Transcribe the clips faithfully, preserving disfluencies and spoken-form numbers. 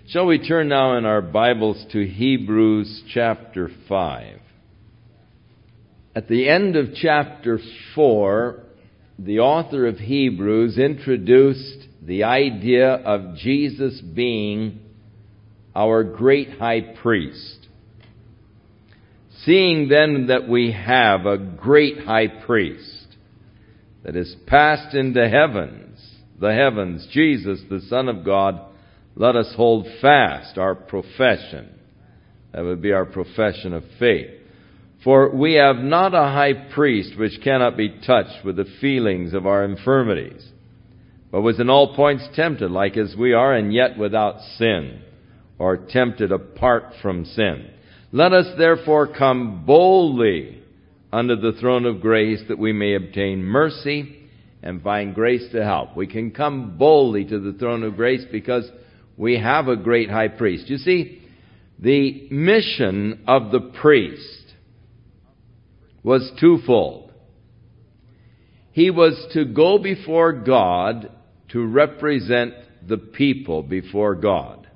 Shall we turn now in our Bibles to Hebrews chapter five? At the end of chapter four, the author of Hebrews introduced the idea of Jesus being our great high priest. Seeing then that we have a great high priest that is passed into heavens, the heavens, Jesus, the Son of God, let us hold fast our profession. That would be our profession of faith. For we have not a high priest which cannot be touched with the feelings of our infirmities, but was in all points tempted like as we are, and yet without sin, or tempted apart from sin. Let us therefore come boldly unto the throne of grace, that we may obtain mercy and find grace to help. We can come boldly to the throne of grace because we have a great high priest. You see, the mission of the priest was twofold. He was to go before God to represent the people before God.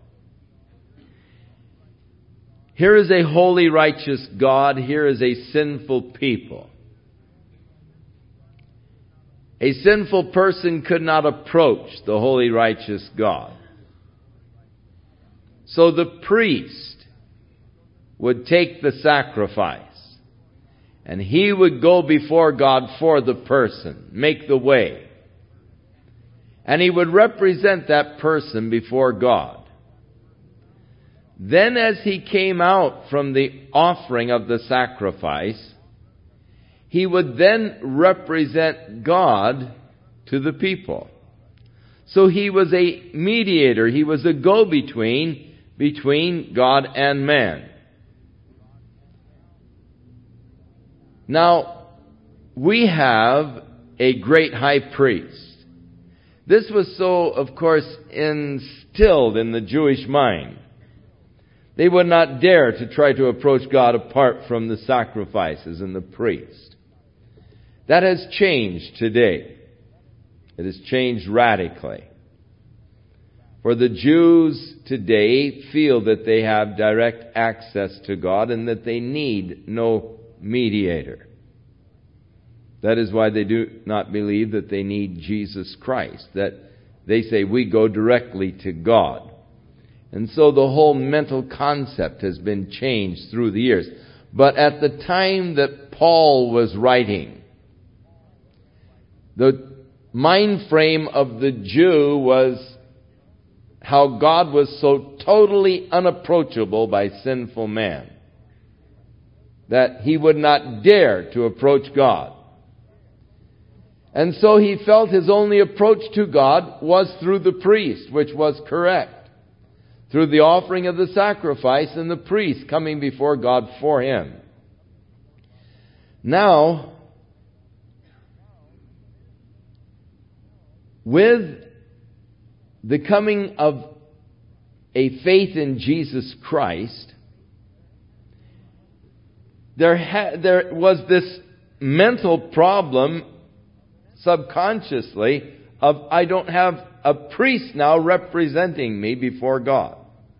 Here is a holy, righteous God. Here is a sinful people. A sinful person could not approach the holy, righteous God. So the priest would take the sacrifice, and he would go before God for the person, make the way. And he would represent that person before God. Then as he came out from the offering of the sacrifice, he would then represent God to the people. So he was a mediator. He was a go-between between God and man. Now, we have a great high priest. This was so, of course, instilled in the Jewish mind. They would not dare to try to approach God apart from the sacrifices and the priest. That has changed today. It has changed radically. For the Jews today feel that they have direct access to God and that they need no mediator. That is why they do not believe that they need Jesus Christ. That they say we go directly to God. And so the whole mental concept has been changed through the years. But at the time that Paul was writing, the mind frame of the Jew was how God was so totally unapproachable by sinful man that he would not dare to approach God. And so he felt his only approach to God was through the priest, which was correct. Through the offering of the sacrifice and the priest coming before God for him. Now, with the coming of a faith in Jesus Christ, there, ha- there was this mental problem subconsciously of I don't have a priest now representing me before God.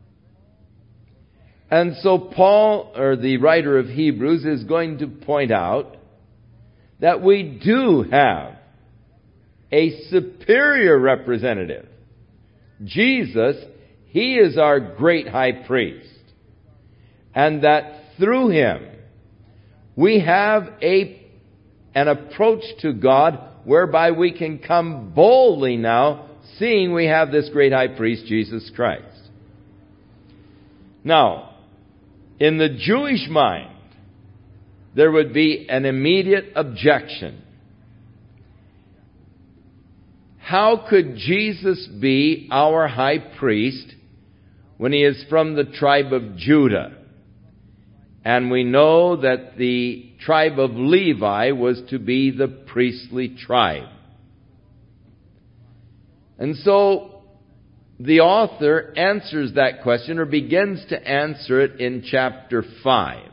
And so Paul, or the writer of Hebrews, is going to point out that we do have a superior representative. Jesus, He is our great high priest. And that through Him, we have a, an approach to God whereby we can come boldly now, seeing we have this great high priest, Jesus Christ. Now, in the Jewish mind, there would be an immediate objection. How could Jesus be our high priest when He is from the tribe of Judah? And we know that the tribe of Levi was to be the priestly tribe. And so the author answers that question, or begins to answer it, in chapter five.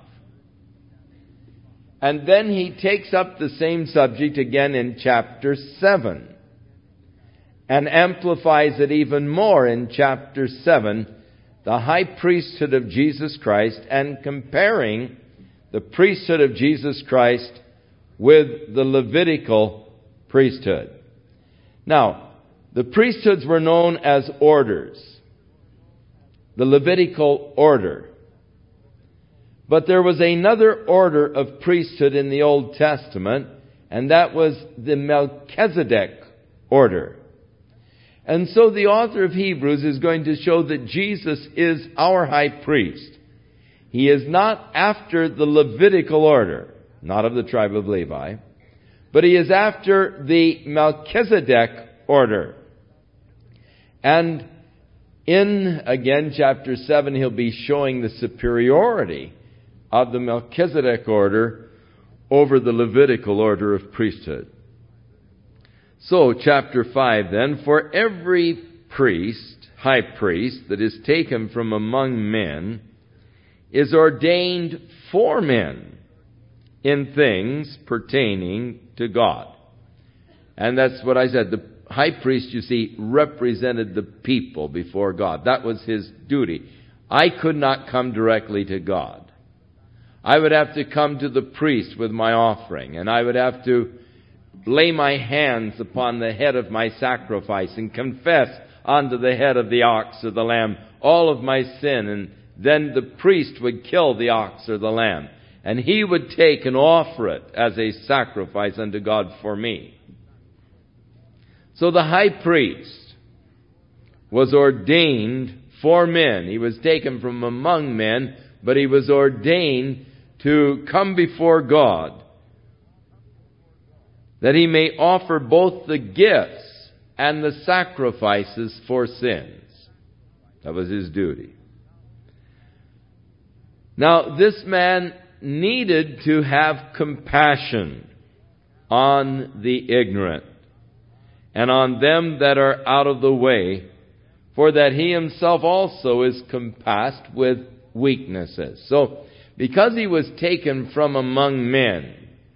And then he takes up the same subject again in chapter seven. And amplifies it even more in chapter seven, the high priesthood of Jesus Christ and comparing the priesthood of Jesus Christ with the Levitical priesthood. Now, the priesthoods were known as orders, the Levitical order. But there was another order of priesthood in the Old Testament, and that was the Melchizedek order. And so the author of Hebrews is going to show that Jesus is our high priest. He is not after the Levitical order, not of the tribe of Levi, but he is after the Melchizedek order. And in, again, chapter seven, he'll be showing the superiority of the Melchizedek order over the Levitical order of priesthood. So, chapter five then, for every priest, high priest, that is taken from among men, is ordained for men in things pertaining to God. And that's what I said. The high priest, you see, represented the people before God. That was his duty. I could not come directly to God. I would have to come to the priest with my offering, and I would have to lay my hands upon the head of my sacrifice and confess onto the head of the ox or the lamb all of my sin, and then the priest would kill the ox or the lamb, and he would take and offer it as a sacrifice unto God for me. So the high priest was ordained for men. He was taken from among men, but he was ordained to come before God, that he may offer both the gifts and the sacrifices for sins. That was his duty. Now, this man needed to have compassion on the ignorant and on them that are out of the way, for that he himself also is compassed with weaknesses. So, because he was taken from among men,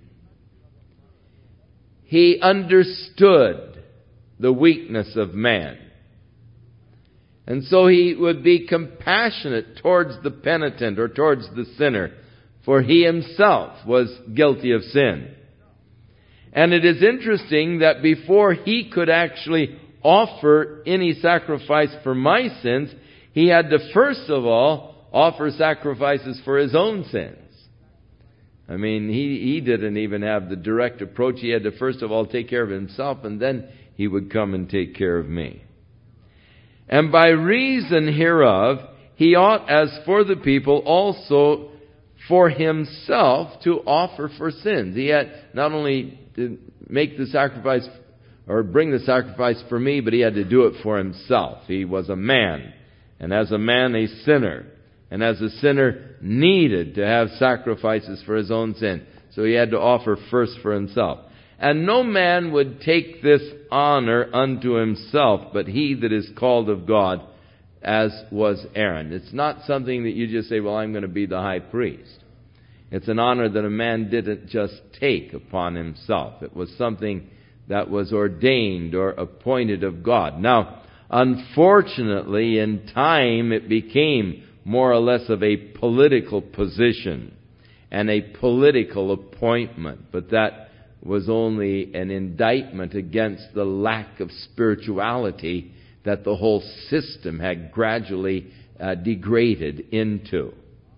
he understood the weakness of man. And so he would be compassionate towards the penitent or towards the sinner, for he himself was guilty of sin. And it is interesting that before he could actually offer any sacrifice for my sins, he had to first of all offer sacrifices for his own sins. I mean, he, he didn't even have the direct approach. He had to first of all take care of himself, and then he would come and take care of me. And by reason hereof, he ought, as for the people, also for himself to offer for sins. He had not only to make the sacrifice or bring the sacrifice for me, but he had to do it for himself. He was a man, and as a man, a sinner. And as a sinner, needed to have sacrifices for his own sin. So he had to offer first for himself. And no man would take this honor unto himself, but he that is called of God, as was Aaron. It's not something that you just say, well, I'm going to be the high priest. It's an honor that a man didn't just take upon himself. It was something that was ordained or appointed of God. Now, unfortunately, in time, it became more or less of a political position and a political appointment. But that was only an indictment against the lack of spirituality that the whole system had gradually uh, degraded into.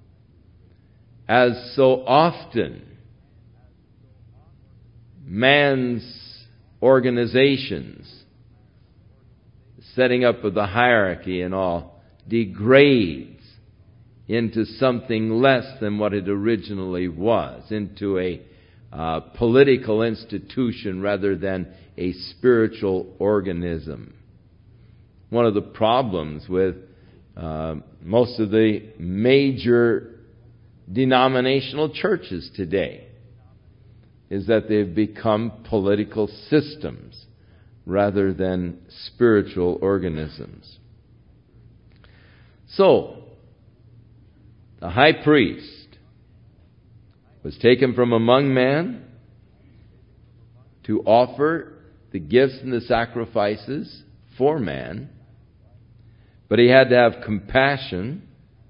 As so often, man's organizations, setting up of the hierarchy and all, degrades into something less than what it originally was, into a uh, political institution rather than a spiritual organism. One of the problems with uh, most of the major denominational churches today is that they've become political systems rather than spiritual organisms. So, the high priest was taken from among men to offer the gifts and the sacrifices for man, But he had to have compassion.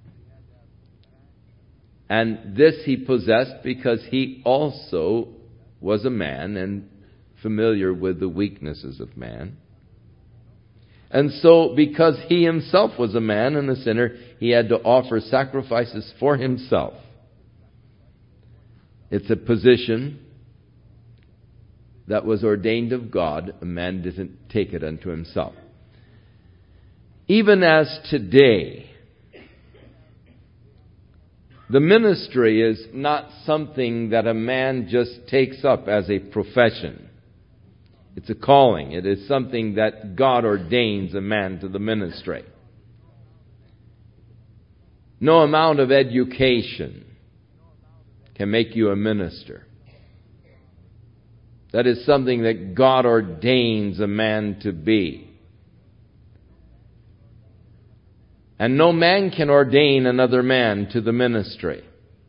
And this he possessed because he also was a man and familiar with the weaknesses of man. And so, because he himself was a man and a sinner, he had to offer sacrifices for himself. It's a position that was ordained of God. A man didn't take it unto himself. Even as today, the ministry is not something that a man just takes up as a profession. It's a calling. It is something that God ordains a man to the ministry. No amount of education can make you a minister. That is something that God ordains a man to be. And no man can ordain another man to the ministry.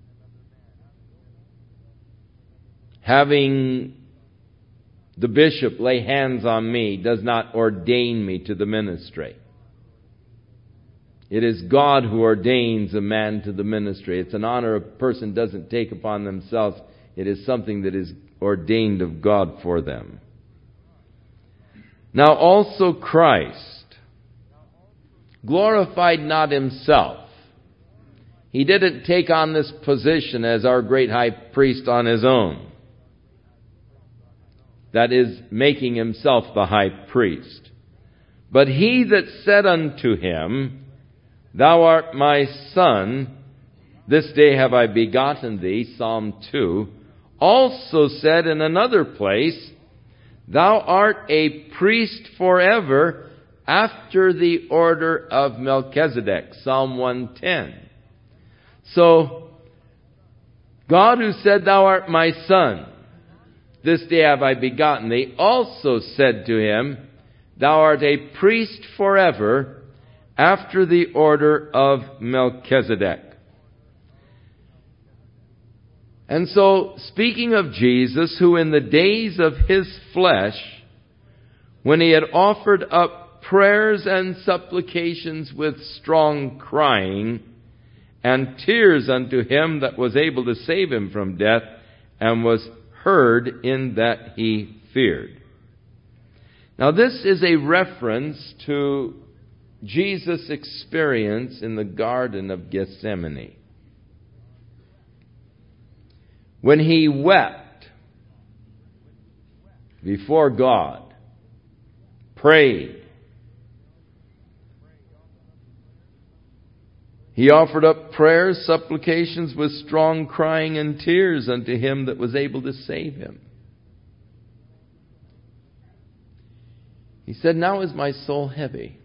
Having the bishop lay hands on me does not ordain me to the ministry. It is God who ordains a man to the ministry. It's an honor a person doesn't take upon themselves. It is something that is ordained of God for them. Now also Christ glorified not himself. He didn't take on this position as our great high priest on his own. That is, making himself the high priest. But he that said unto him, Thou art my son, this day have I begotten thee, Psalm two, also said in another place, Thou art a priest forever, after the order of Melchizedek, Psalm one ten. So, God who said, Thou art my son, this day have I begotten thee, also said to him, Thou art a priest forever, after the order of Melchizedek. And so, speaking of Jesus, who in the days of his flesh, when he had offered up prayers and supplications with strong crying, and tears unto him that was able to save him from death, and was heard in that he feared. Now this is a reference to Jesus' experience in the Garden of Gethsemane, when he wept before God, prayed. He offered up prayers, supplications with strong crying and tears unto him that was able to save him. He said, Now is my soul heavy.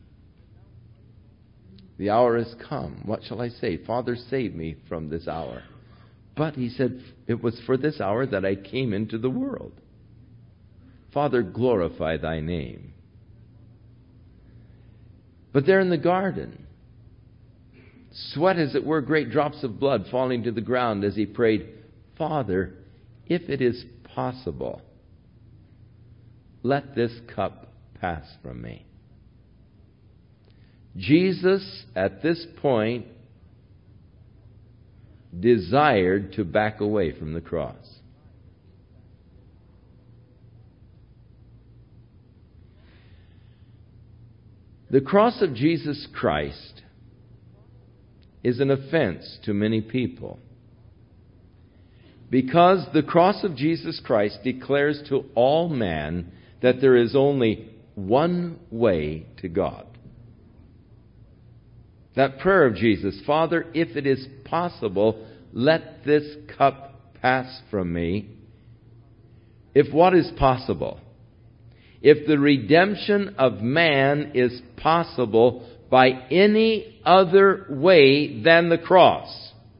The hour has come. What shall I say? Father, save me from this hour. But he said, it was for this hour that I came into the world. Father, glorify thy name. But there in the garden, sweat, as it were, great drops of blood falling to the ground as he prayed, Father, if it is possible, let this cup pass from me. Jesus, at this point, desired to back away from the cross. The cross of Jesus Christ is an offense to many people, because the cross of Jesus Christ declares to all man that there is only one way to God. That prayer of Jesus, Father, if it is possible, let this cup pass from me. If what is possible? If the redemption of man is possible by any other way than the cross,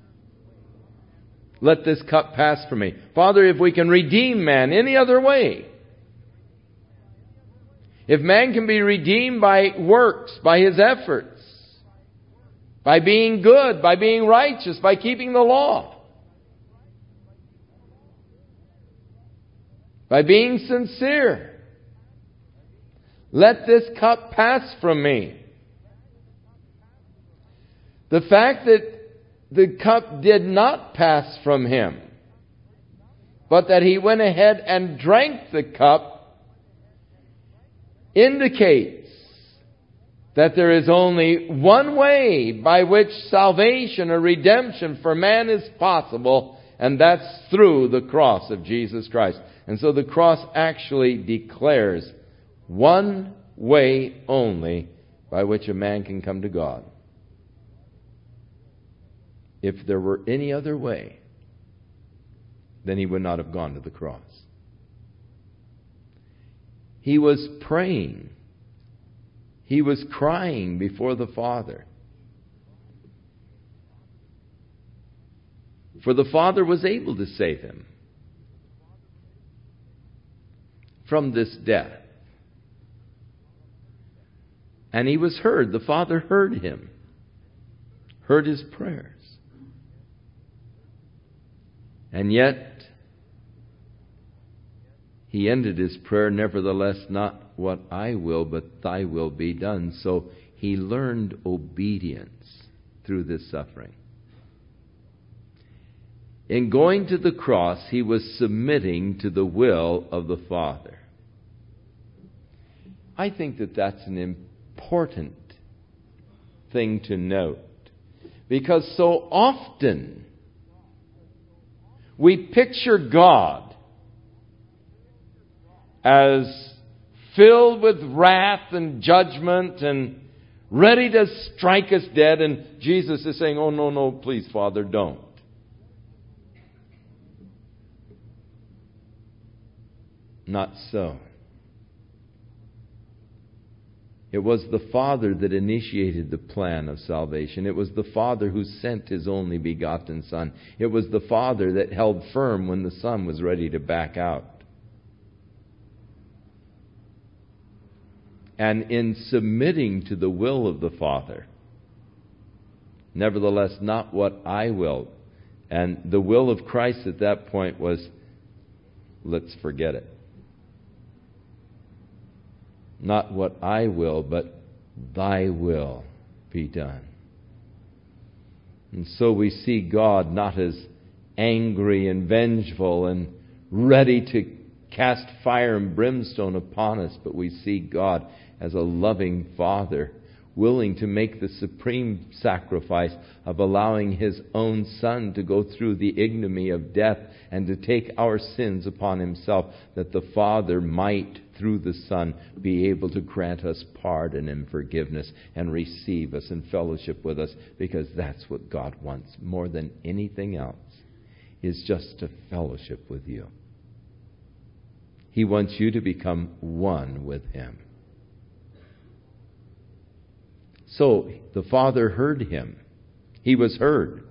let this cup pass from me. Father, if we can redeem man any other way, if man can be redeemed by works, by his efforts, by being good, by being righteous, by keeping the law, by being sincere, let this cup pass from me. The fact that the cup did not pass from him, but that he went ahead and drank the cup, indicates that there is only one way by which salvation or redemption for man is possible, and that's through the cross of Jesus Christ. And so the cross actually declares one way only by which a man can come to God. If there were any other way, then he would not have gone to the cross. He was praying. He was crying before the Father. For the Father was able to save him from this death. And he was heard. The Father heard him, heard his prayers. And yet, he ended his prayer, nevertheless, not what I will, but thy will be done. So he learned obedience through this suffering. In going to the cross, he was submitting to the will of the Father. I think that that's an important thing to note, because so often we picture God as filled with wrath and judgment and ready to strike us dead, and Jesus is saying, oh, no, no, please, Father, don't. Not so. It was the Father that initiated the plan of salvation. It was the Father who sent His only begotten Son. It was the Father that held firm when the Son was ready to back out. And in submitting to the will of the Father, nevertheless, not what I will. And the will of Christ at that point was, let's forget it. Not what I will, but thy will be done. And so we see God not as angry and vengeful and ready to cast fire and brimstone upon us, but we see God as a loving Father, willing to make the supreme sacrifice of allowing His own Son to go through the ignominy of death and to take our sins upon Himself, that the Father might, through the Son, be able to grant us pardon and forgiveness and receive us in fellowship with us, because that's what God wants more than anything else, is just to fellowship with you. He wants you to become one with Him. So the Father heard him. He was heard.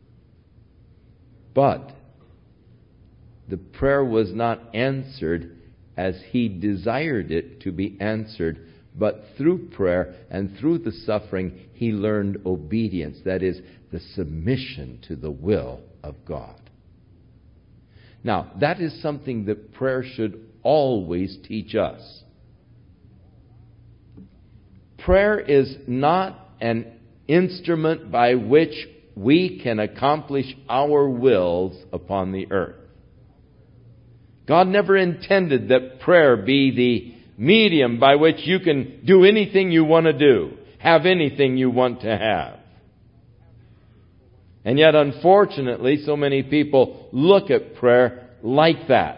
But the prayer was not answered as he desired it to be answered, but through prayer and through the suffering, he learned obedience. That is, the submission to the will of God. Now, that is something that prayer should always teach us. Prayer is not an instrument by which we can accomplish our wills upon the earth. God never intended that prayer be the medium by which you can do anything you want to do, have anything you want to have. And yet, unfortunately, so many people look at prayer like that.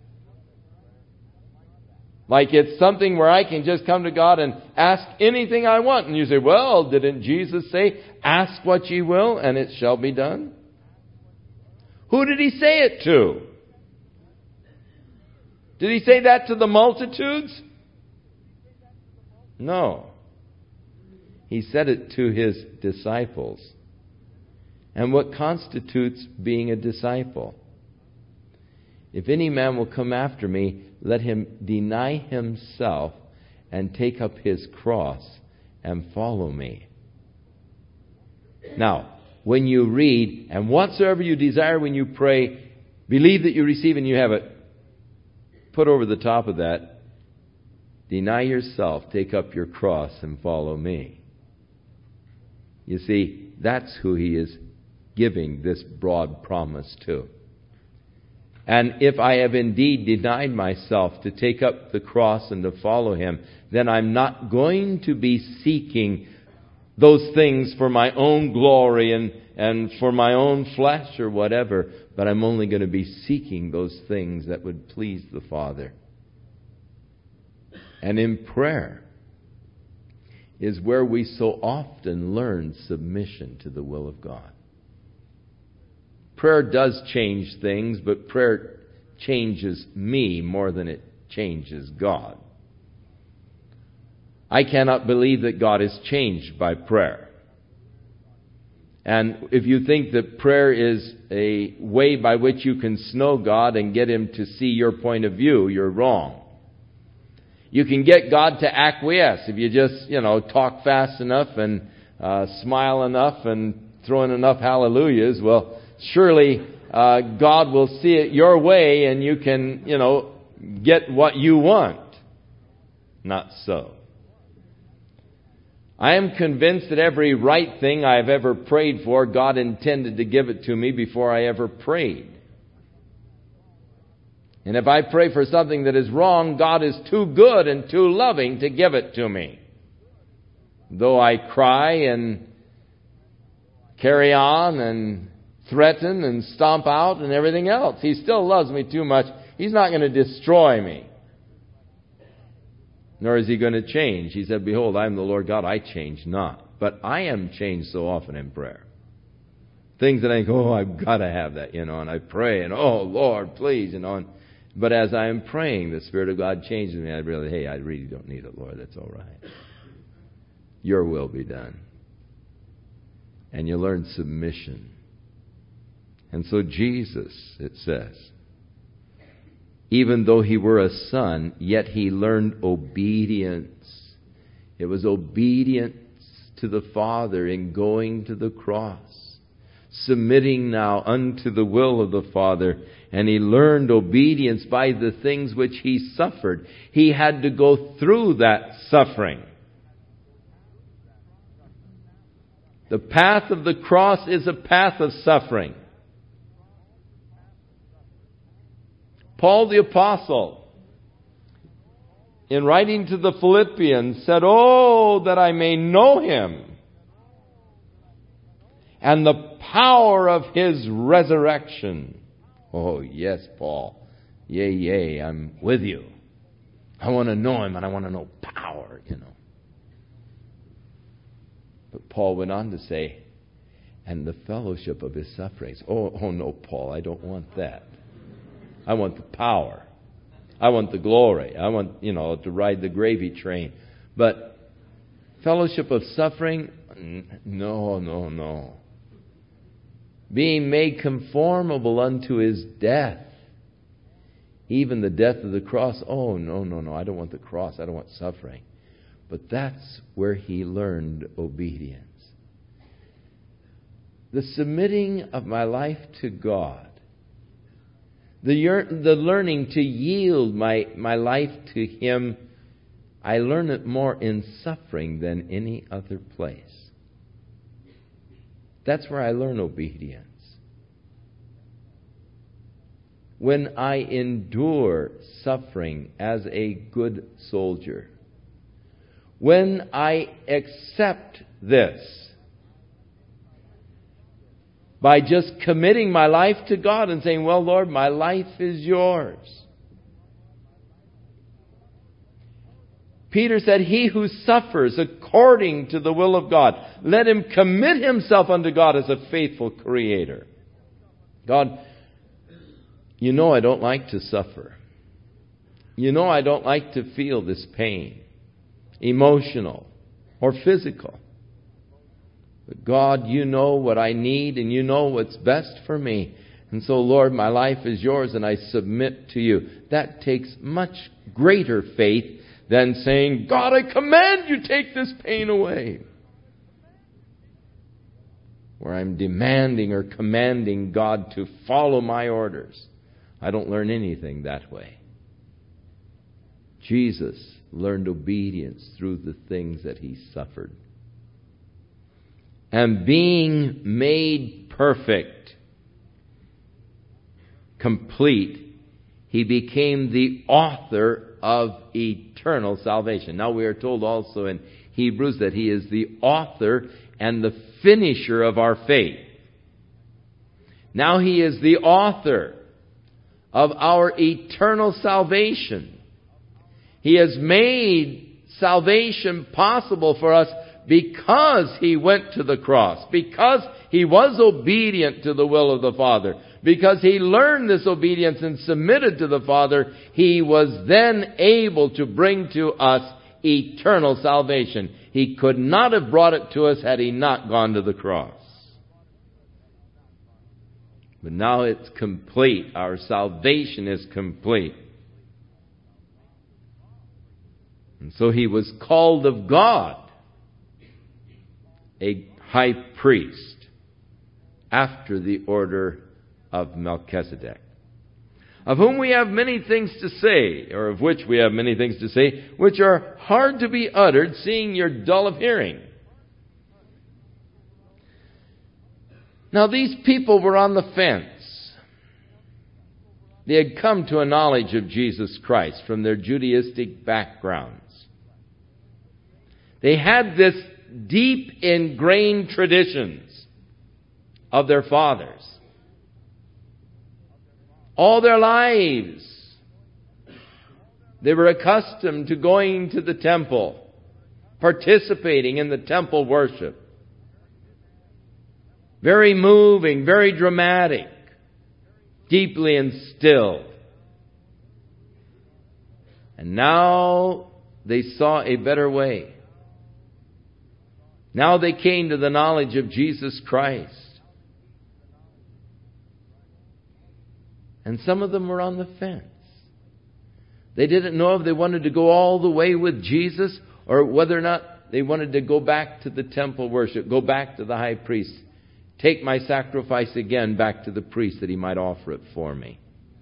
Like it's something where I can just come to God and ask anything I want. And you say, well, didn't Jesus say, ask what ye will and it shall be done? Who did He say it to? Did He say that to the multitudes? No. He said it to His disciples. And what constitutes being a disciple? If any man will come after me, let him deny himself and take up his cross and follow me. Now, when you read, and whatsoever you desire when you pray, believe that you receive and you have it, put over the top of that, deny yourself, take up your cross and follow me. You see, that's who He is giving this broad promise to. And if I have indeed denied myself to take up the cross and to follow Him, then I'm not going to be seeking those things for my own glory and, and for my own flesh or whatever, but I'm only going to be seeking those things that would please the Father. And in prayer is where we so often learn submission to the will of God. Prayer does change things, but prayer changes me more than it changes God. I cannot believe that God is changed by prayer. And if you think that prayer is a way by which you can snow God and get Him to see your point of view, you're wrong. You can get God to acquiesce if you just, you know, talk fast enough and uh, smile enough and throw in enough hallelujahs. Well, surely uh, God will see it your way and you can, you know, get what you want. Not so. I am convinced that every right thing I have ever prayed for, God intended to give it to me before I ever prayed. And if I pray for something that is wrong, God is too good and too loving to give it to me. Though I cry and carry on and threaten and stomp out and everything else, He still loves me too much. He's not going to destroy me. Nor is He going to change. He said, behold, I am the Lord God, I change not. But I am changed so often in prayer. Things that I think, oh, I've got to have that, you know, and I pray, and oh, Lord, please, you know. And, but as I am praying, the Spirit of God changes me. I really, hey, I really don't need it, Lord. That's all right. Your will be done. And you learn submission. And so Jesus, it says, even though He were a son, yet He learned obedience. It was obedience to the Father in going to the cross, submitting now unto the will of the Father. And He learned obedience by the things which He suffered. He had to go through that suffering. The path of the cross is a path of suffering. Paul the Apostle, in writing to the Philippians, said, oh, that I may know Him and the power of His resurrection. Oh, yes, Paul. Yea, yea, I'm with you. I want to know Him and I want to know power, you know. But Paul went on to say, and the fellowship of His sufferings. Oh, oh no, Paul, I don't want that. I want the power. I want the glory. I want, you know, to ride the gravy train. But fellowship of suffering? No, no, no. Being made conformable unto His death. Even the death of the cross. Oh, no, no, no. I don't want the cross. I don't want suffering. But that's where He learned obedience. The submitting of my life to God. The, the learning to yield my, my life to Him, I learn it more in suffering than any other place. That's where I learn obedience. When I endure suffering as a good soldier, when I accept this, by just committing my life to God and saying, well, Lord, my life is yours. Peter said, he who suffers according to the will of God, let him commit himself unto God as a faithful Creator. God, you know I don't like to suffer. You know I don't like to feel this pain, emotional or physical. But God, you know what I need and you know what's best for me. And so, Lord, my life is yours and I submit to you. That takes much greater faith than saying, God, I command you take this pain away. Where I'm demanding or commanding God to follow my orders. I don't learn anything that way. Jesus learned obedience through the things that He suffered. and being made perfect, complete, He became the author of eternal salvation. Now we are told also in Hebrews that He is the author and the finisher of our faith. Now He is the author of our eternal salvation. He has made salvation possible for us because He went to the cross, because He was obedient to the will of the Father, because He learned this obedience and submitted to the Father. He was then able to bring to us eternal salvation. He could not have brought it to us had He not gone to the cross. But now it's complete. Our salvation is complete. And so He was called of God a high priest after the order of Melchizedek, of whom we have many things to say, or of which we have many things to say, which are hard to be uttered, seeing you're dull of hearing. Now these people were on the fence. They had come to a knowledge of Jesus Christ from their Judaistic backgrounds. They had this deep ingrained traditions of their fathers. All their lives, they were accustomed to going to the temple, participating in the temple worship. Very moving, very dramatic, deeply instilled. And now they saw a better way. Now they came to the knowledge of Jesus Christ. And some of them were on the fence. They didn't know if they wanted to go all the way with Jesus or whether or not they wanted to go back to the temple worship, go back to the high priest. Take my sacrifice again back to the priest that he might offer it for me.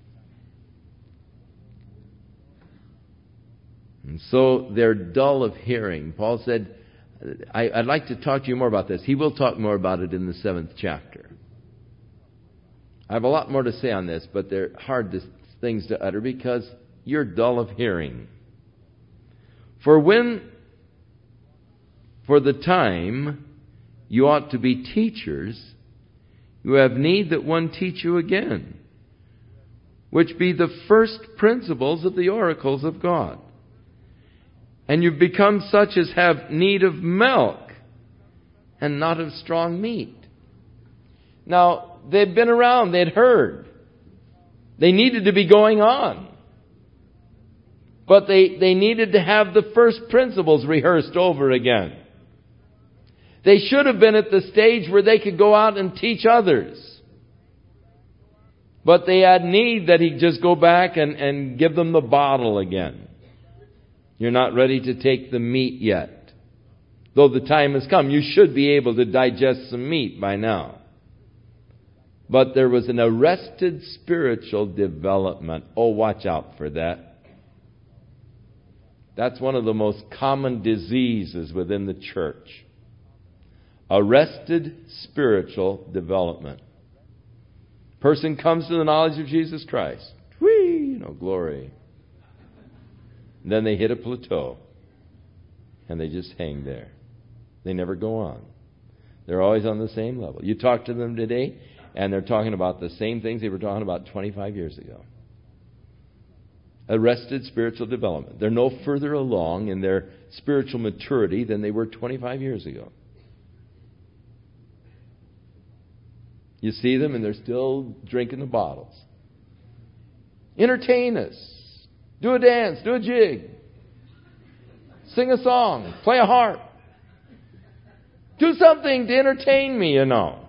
And so they're dull of hearing. Paul said, I, I'd like to talk to you more about this. He will talk more about it in the seventh chapter. I have a lot more to say on this, but they're hard to, things to utter because you're dull of hearing. For when, for the time, you ought to be teachers, you have need that one teach you again, which be the first principles of the oracles of God. And you've become such as have need of milk and not of strong meat. Now, they'd been around, they'd heard. They needed to be going on. But they, they needed to have the first principles rehearsed over again. They should have been at the stage where they could go out and teach others. But they had need that He'd just go back and, and give them the bottle again. You're not ready to take the meat yet. Though the time has come, you should be able to digest some meat by now. But there was an arrested spiritual development. Oh, watch out for that. That's one of the most common diseases within the church. Arrested spiritual development. Person comes to the knowledge of Jesus Christ. Whee! You know, glory. And then they hit a plateau. And they just hang there. They never go on. They're always on the same level. You talk to them today, and they're talking about the same things they were talking about twenty-five years ago. Arrested spiritual development. They're no further along in their spiritual maturity than they were twenty-five years ago. You see them and they're still drinking the bottles. Entertain us. Do a dance. Do a jig. Sing a song. Play a harp. Do something to entertain me, you know.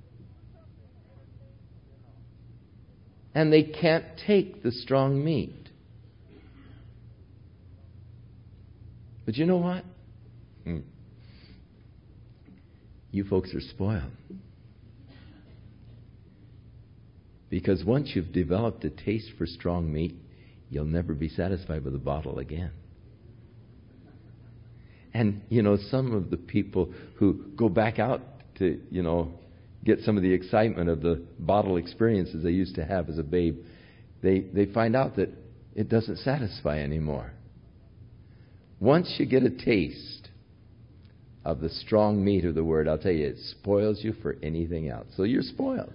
And they can't take the strong meat. But you know what? Hmm. You folks are spoiled. Because once you've developed a taste for strong meat, you'll never be satisfied with a bottle again. And, you know, some of the people who go back out to, you know, get some of the excitement of the bottle experiences they used to have as a babe, they, they find out that it doesn't satisfy anymore. Once you get a taste of the strong meat of the Word, I'll tell you, it spoils you for anything else. So you're spoiled.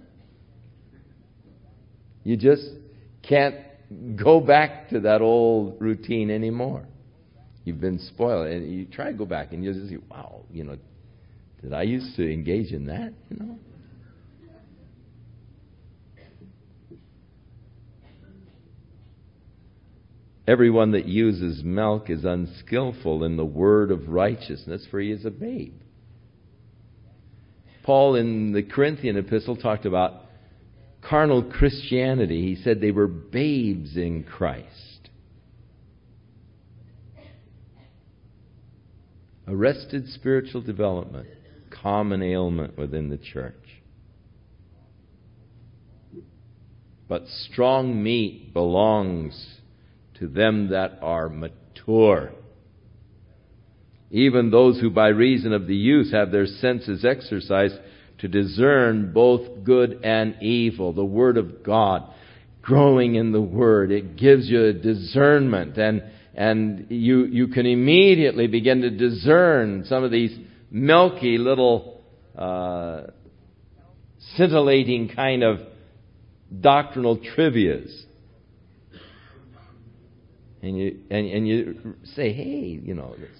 You just can't go back to that old routine anymore. You've been spoiled. And you try to go back and you just say, wow, you know, did I used to engage in that? You know? Everyone that uses milk is unskillful in the word of righteousness, for he is a babe. Paul in the Corinthian epistle talked about carnal Christianity. He said they were babes in Christ. Arrested spiritual development, common ailment within the church. But strong meat belongs to them that are mature, even those who by reason of the use have their senses exercised to discern both good and evil. The Word of God, growing in the Word, it gives you a discernment, and and you you can immediately begin to discern some of these milky little uh, scintillating kind of doctrinal trivias. And you and, and you say, hey, you know, this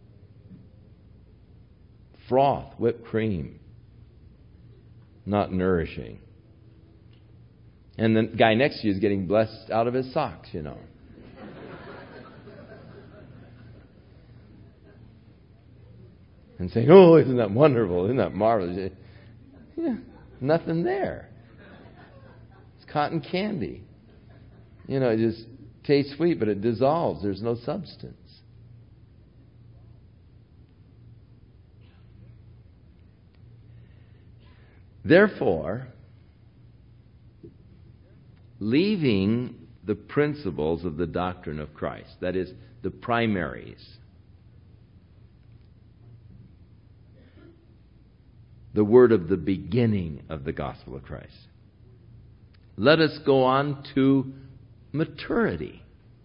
froth, whipped cream, not nourishing. And the guy next to you is getting blessed out of his socks, you know. And saying, oh, isn't that wonderful? Isn't that marvelous? Yeah, nothing there. It's cotton candy. You know, it just tastes sweet, but it dissolves. There's no substance. Therefore, leaving the principles of the doctrine of Christ, that is, the primaries, the word of the beginning of the gospel of Christ, let us go on to maturity.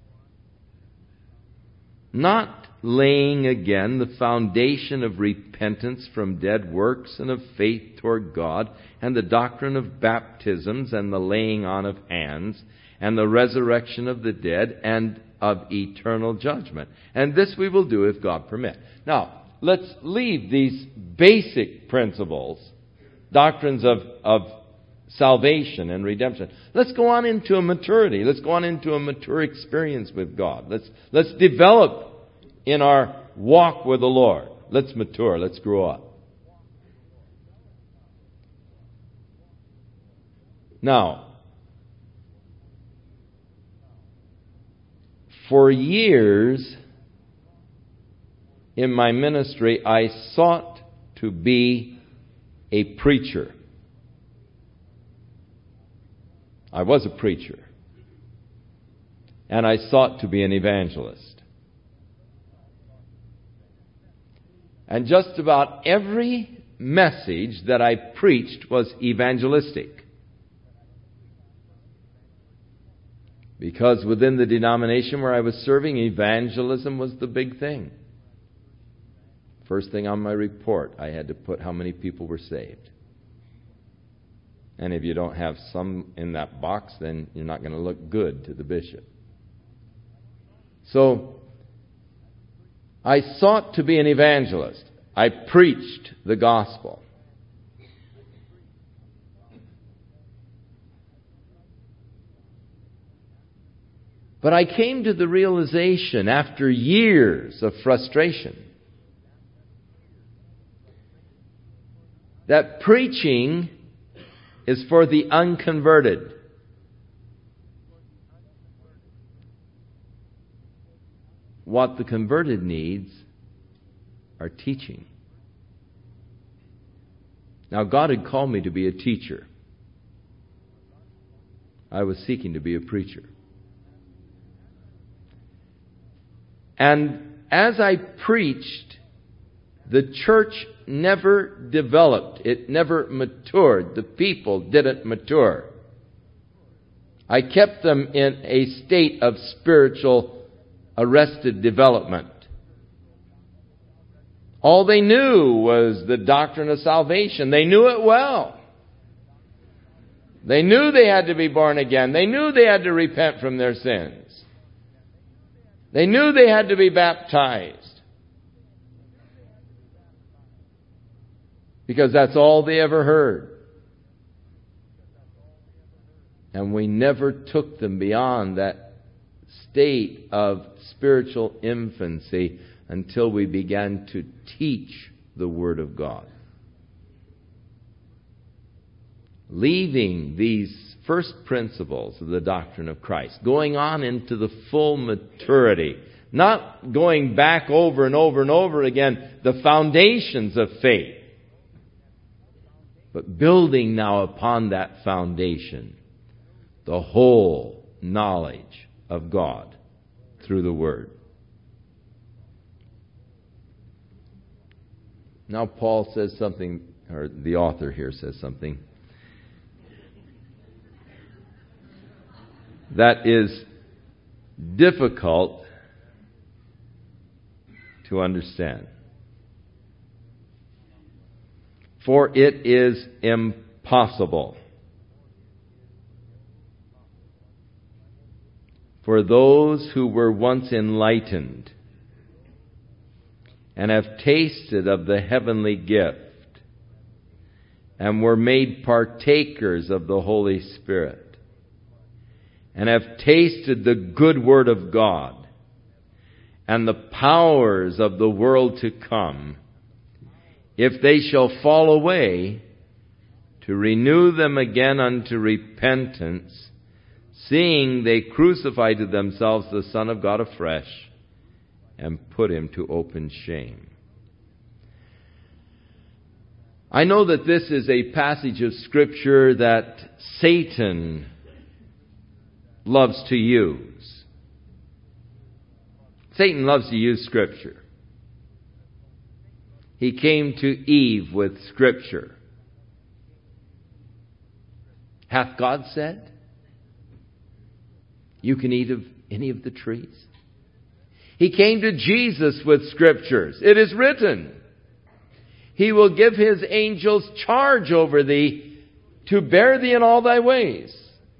Not laying again the foundation of repentance from dead works and of faith toward God, and the doctrine of baptisms and the laying on of hands and the resurrection of the dead and of eternal judgment. And this we will do if God permit. Now, let's leave these basic principles, doctrines of, of salvation and redemption. Let's go on into a maturity. Let's go on into a mature experience with God. Let's, let's develop in our walk with the Lord. Let's mature. Let's grow up. Now, for years in my ministry, I sought to be a preacher. I was a preacher. And I sought to be an evangelist. And just about every message that I preached was evangelistic. Because within the denomination where I was serving, evangelism was the big thing. First thing on my report, I had to put how many people were saved. And if you don't have some in that box, then you're not going to look good to the bishop. So, I sought to be an evangelist. I preached the gospel. But I came to the realization after years of frustration that preaching is for the unconverted. What the converted needs are teaching. Now, God had called me to be a teacher. I was seeking to be a preacher. And as I preached, the church never developed. It never matured. The people didn't mature. I kept them in a state of spiritual arrested development. All they knew was the doctrine of salvation. They knew it well. They knew they had to be born again. They knew they had to repent from their sins. They knew they had to be baptized. Because that's all they ever heard. And we never took them beyond that state of spiritual infancy until we began to teach the Word of God. Leaving these first principles of the doctrine of Christ, going on into the full maturity, not going back over and over and over again the foundations of faith, but building now upon that foundation the whole knowledge of God through the Word. Now Paul says something, or the author here says something that is difficult to understand. For it is impossible for those who were once enlightened and have tasted of the heavenly gift and were made partakers of the Holy Spirit and have tasted the good word of God and the powers of the world to come, if they shall fall away, to renew them again unto repentance, seeing they crucify to themselves the Son of God afresh, and put him to open shame. I know that this is a passage of Scripture that Satan loves to use. Satan loves to use Scripture. He came to Eve with Scripture. Hath God said, you can eat of any of the trees? He came to Jesus with Scriptures. It is written, He will give His angels charge over thee to bear thee in all thy ways.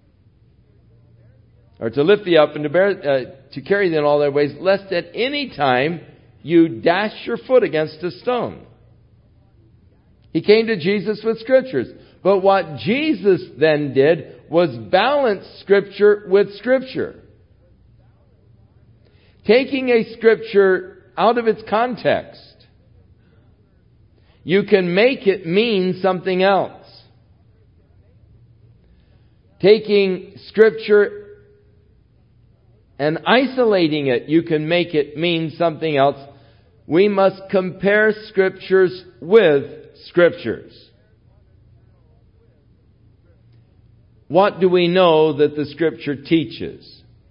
Or to lift thee up and to bear, uh, to carry thee in all thy ways, lest at any time you dash your foot against a stone. He came to Jesus with Scriptures. But what Jesus then did was balance Scripture with Scripture. Taking a Scripture out of its context, you can make it mean something else. Taking Scripture and isolating it, you can make it mean something else. We must compare Scriptures with Scriptures. What do we know that the Scripture teaches?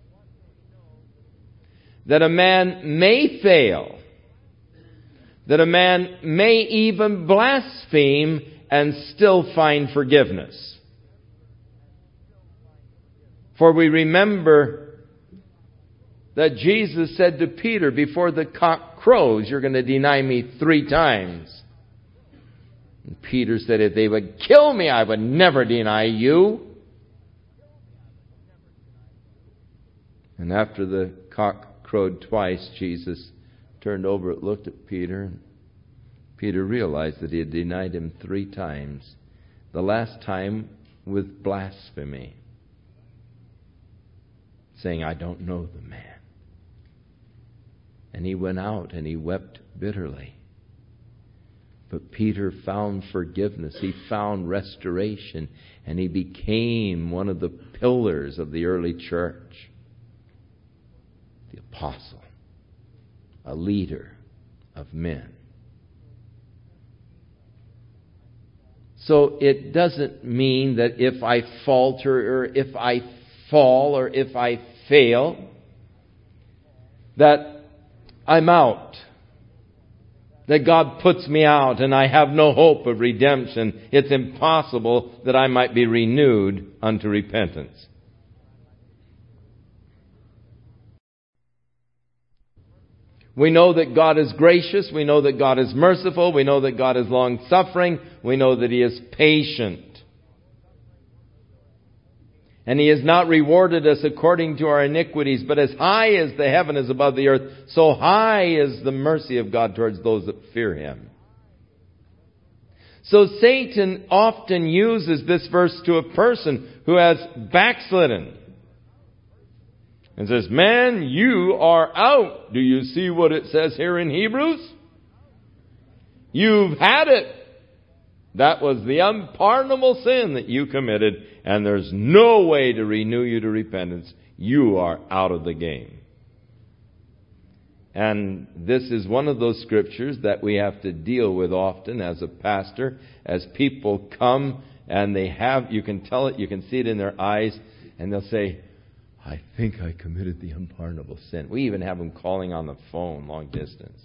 That a man may fail. That a man may even blaspheme and still find forgiveness. For we remember that Jesus said to Peter, before the cock crows, you're going to deny me three times. And Peter said, if they would kill me, I would never deny you. And after the cock crowed twice, Jesus turned over, looked at Peter, and Peter realized that he had denied him three times. The last time with blasphemy, saying, I don't know the man. And he went out and he wept bitterly. But Peter found forgiveness. He found restoration. And he became one of the pillars of the early church. The apostle. A leader of men. So it doesn't mean that if I falter or if I fall or if I fail, that I'm out. that God puts me out and I have no hope of redemption, it's impossible that I might be renewed unto repentance. We know that God is gracious. We know that God is merciful. We know that God is long-suffering. We know that He is patient. And He has not rewarded us according to our iniquities, but as high as the heaven is above the earth, so high is the mercy of God towards those that fear Him. So Satan often uses this verse to a person who has backslidden. And says, man, you are out. Do you see what it says here in Hebrews? You've had it. That was the unpardonable sin that you committed, and there's no way to renew you to repentance. You are out of the game. And this is one of those scriptures that we have to deal with often as a pastor, as people come and they have, you can tell it, you can see it in their eyes, and they'll say, I think I committed the unpardonable sin. We even have them calling on the phone long distance.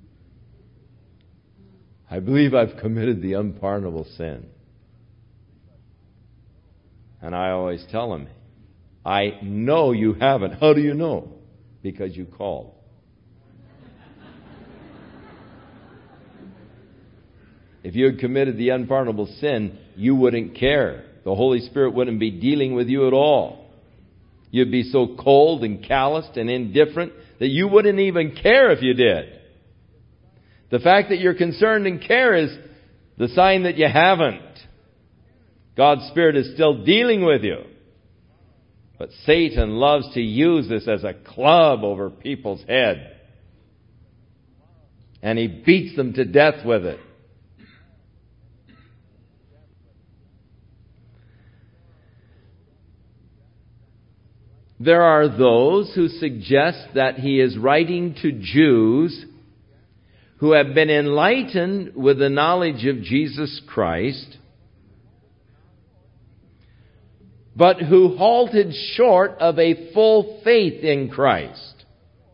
I believe I've committed the unpardonable sin. And I always tell them, I know you haven't. How do you know? Because you called. If you had committed the unpardonable sin, you wouldn't care. The Holy Spirit wouldn't be dealing with you at all. You'd be so cold and calloused and indifferent that you wouldn't even care if you did. The fact that you're concerned and care is the sign that you haven't. God's Spirit is still dealing with you. But Satan loves to use this as a club over people's head. And he beats them to death with it. There are those who suggest that he is writing to Jews who have been enlightened with the knowledge of Jesus Christ, but who halted short of a full faith in Christ.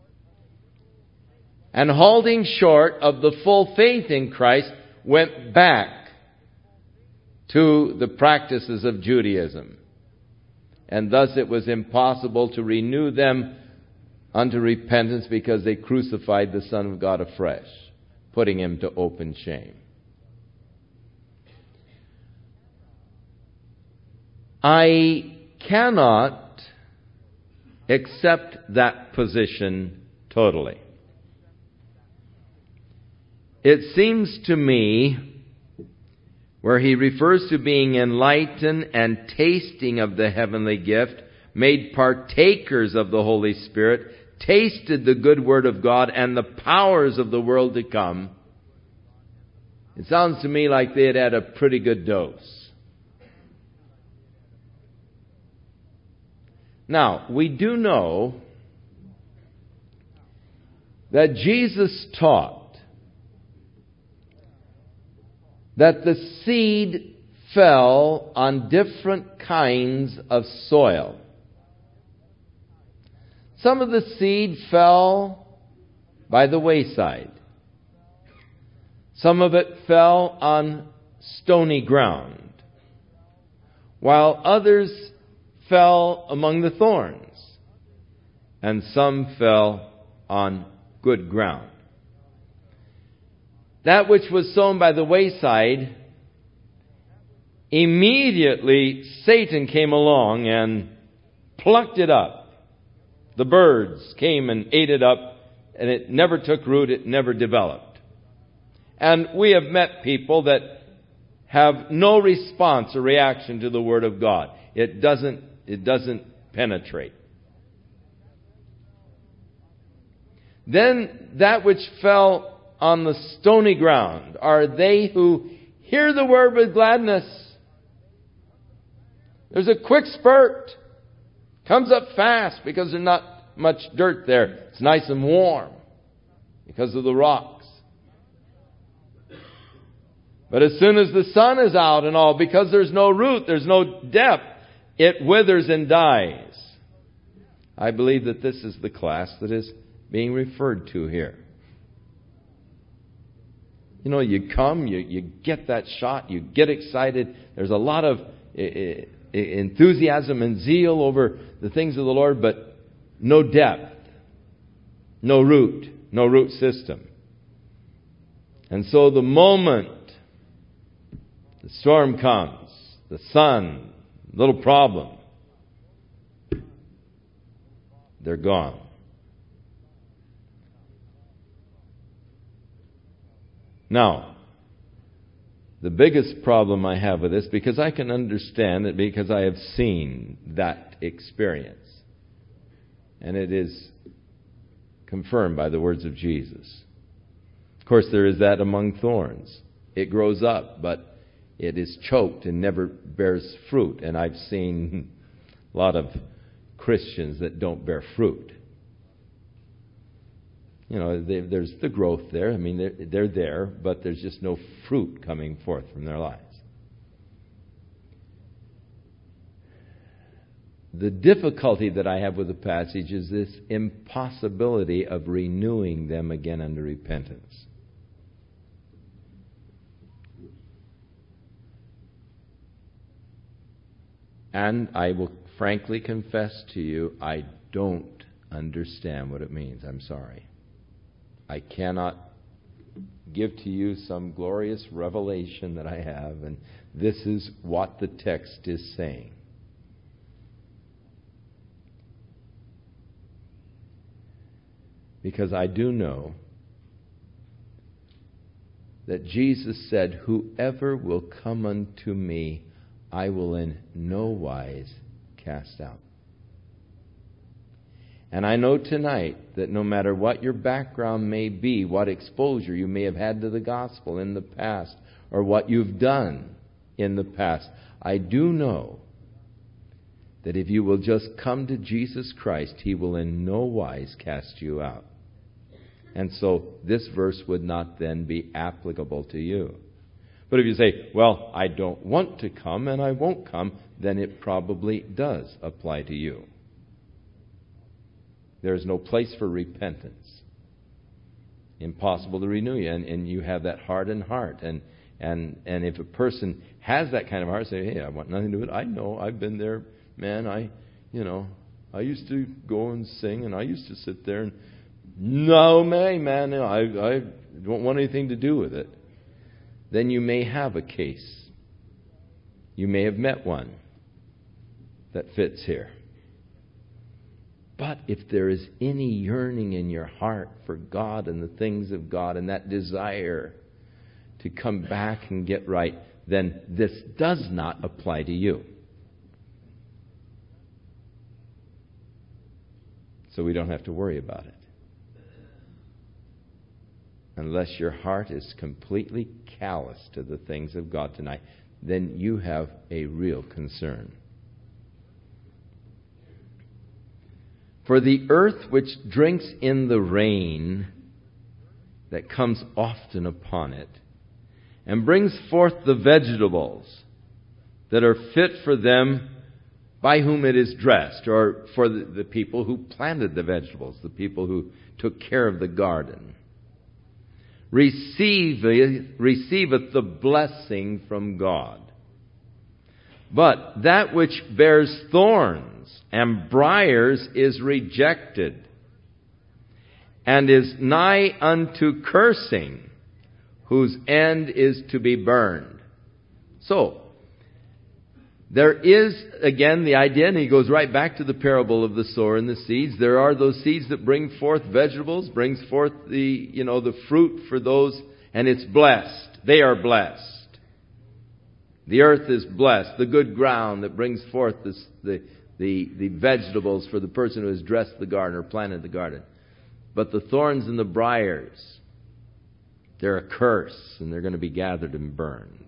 And halting short of the full faith in Christ, went back to the practices of Judaism. And thus it was impossible to renew them unto repentance because they crucified the Son of God afresh, putting Him to open shame. I cannot accept that position totally. It seems to me, where he refers to being enlightened and tasting of the heavenly gift, made partakers of the Holy Spirit, tasted the good word of God and the powers of the world to come, it sounds to me like they had had a pretty good dose. Now, we do know that Jesus taught that the seed fell on different kinds of soil. Some of the seed fell by the wayside. Some of it fell on stony ground, while others fell among the thorns, and some fell on good ground. That which was sown by the wayside, immediately Satan came along and plucked it up. The birds came and ate it up, and it never took root, it never developed. And we have met people that have no response or reaction to the Word of God. It doesn't, it doesn't penetrate. Then that which fell on the stony ground are they who hear the word with gladness. There's a quick spurt. Comes up fast because there's not much dirt there. It's nice and warm because of the rocks. But as soon as the sun is out and all, because there's no root, there's no depth, it withers and dies. I believe that this is the class that is being referred to here. You know, you come, you, you get that shot, you get excited. There's a lot of uh, enthusiasm and zeal over the things of the Lord, but no depth, no root, no root system. And so the moment the storm comes, the sun, little problem, they're gone. Now, the biggest problem I have with this, because I can understand it, because I have seen that experience, and it is confirmed by the words of Jesus. Of course, there is that among thorns. It grows up, but it is choked and never bears fruit. And I've seen a lot of Christians that don't bear fruit. You know, they, there's the growth there. I mean, they're, they're there, but there's just no fruit coming forth from their lives. The difficulty that I have with the passage is this impossibility of renewing them again unto repentance. And I will frankly confess to you, I don't understand what it means. I'm sorry. I cannot give to you some glorious revelation that I have, and this is what the text is saying. Because I do know that Jesus said, "Whoever will come unto me, I will in no wise cast out." And I know tonight that no matter what your background may be, what exposure you may have had to the gospel in the past, or what you've done in the past, I do know that if you will just come to Jesus Christ, He will in no wise cast you out. And so this verse would not then be applicable to you. But if you say, well, I don't want to come and I won't come, then it probably does apply to you. There is no place for repentance. Impossible to renew you. And, and you have that hardened heart. And, and, and if a person has that kind of heart, say, hey, I want nothing to do with it. I know, I've been there, man. I, you know, I used to go and sing and I used to sit there and, no, man, man, no, I, I don't want anything to do with it. Then you may have a case. You may have met one that fits here. But if there is any yearning in your heart for God and the things of God and that desire to come back and get right, then this does not apply to you. So we don't have to worry about it. Unless your heart is completely callous to the things of God tonight, then you have a real concern. For the earth which drinks in the rain that comes often upon it, and brings forth the vegetables that are fit for them by whom it is dressed, or for the, the people who planted the vegetables, the people who took care of the garden, receiveth, receiveth the blessing from God. But that which bears thorns and briars is rejected, and is nigh unto cursing, whose end is to be burned. So, there is, again, the idea, and he goes right back to the parable of the sower and the seeds. There are those seeds that bring forth vegetables, brings forth the, you know, the fruit for those, and it's blessed. They are blessed. The earth is blessed. The good ground that brings forth this, the, the, the vegetables for the person who has dressed the garden or planted the garden. But the thorns and the briars, they're a curse, and they're going to be gathered and burned.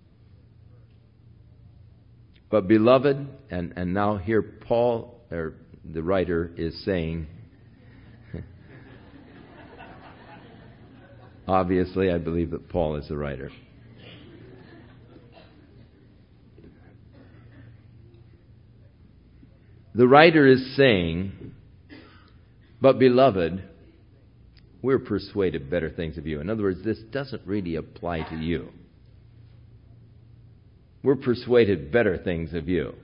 But beloved, and, and now here Paul, or the writer, is saying, obviously I believe that Paul is the writer. The writer is saying, but beloved, we're persuaded better things of you. In other words, this doesn't really apply to you. We're persuaded better things of you.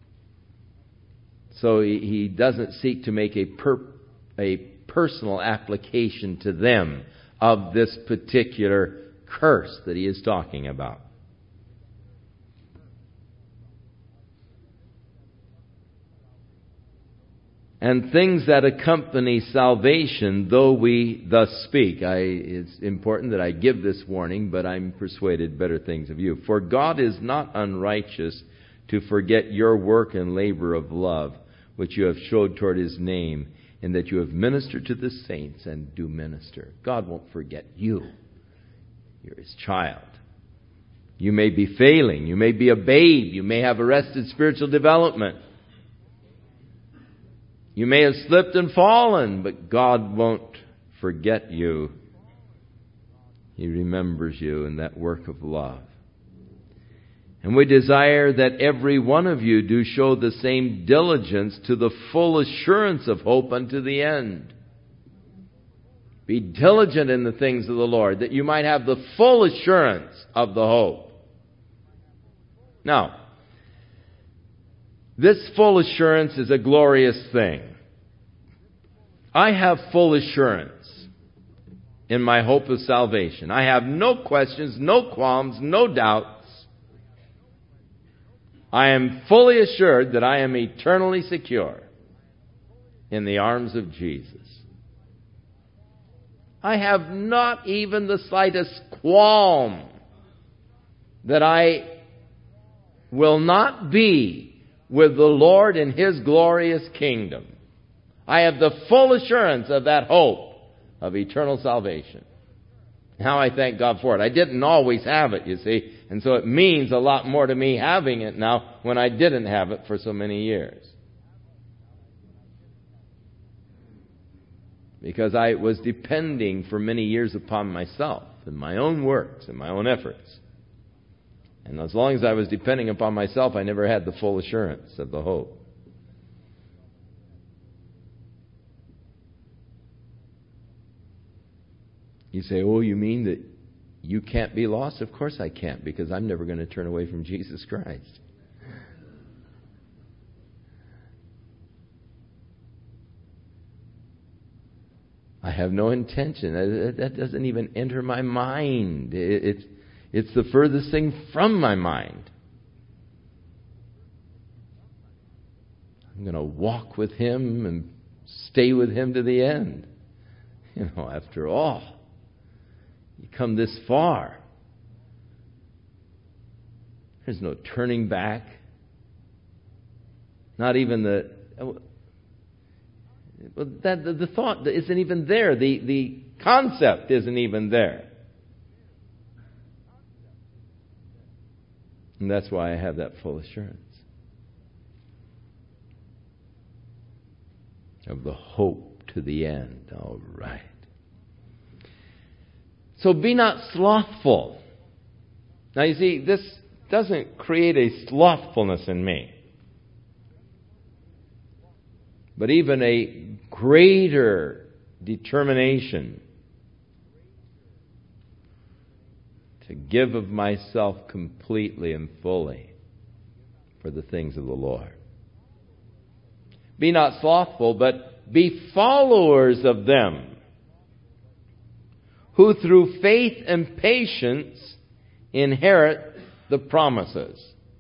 So he, he doesn't seek to make a per, a personal application to them of this particular curse that he is talking about. And things that accompany salvation, though we thus speak. I, it's important that I give this warning, but I'm persuaded better things of you. For God is not unrighteous to forget your work and labor of love, which you have showed toward His name, in that you have ministered to the saints and do minister. God won't forget you. You're His child. You may be failing. You may be a babe. You may have arrested spiritual development. You may have slipped and fallen, but God won't forget you. He remembers you in that work of love. And we desire that every one of you do show the same diligence to the full assurance of hope unto the end. Be diligent in the things of the Lord, that you might have the full assurance of the hope. Now, this full assurance is a glorious thing. I have full assurance in my hope of salvation. I have no questions, no qualms, no doubts. I am fully assured that I am eternally secure in the arms of Jesus. I have not even the slightest qualm that I will not be with the Lord in His glorious kingdom. I have the full assurance of that hope of eternal salvation. How I thank God for it. I didn't always have it, you see, and so it means a lot more to me having it now when I didn't have it for so many years. Because I was depending for many years upon myself and my own works and my own efforts. And as long as I was depending upon myself, I never had the full assurance of the hope. You say, oh, you mean that you can't be lost? Of course I can't, because I'm never going to turn away from Jesus Christ. I have no intention. That doesn't even enter my mind. It's It's the furthest thing from my mind. I'm going to walk with Him and stay with Him to the end. You know, after all, you come this far. There's no turning back. Not even the... Well, that, the, the thought isn't even there. The, the concept isn't even there. And that's why I have that full assurance of the hope to the end. All right. So be not slothful. Now you see, this doesn't create a slothfulness in me, but even a greater determination to give of myself completely and fully for the things of the Lord. Be not slothful, but be followers of them who through faith and patience inherit the promises.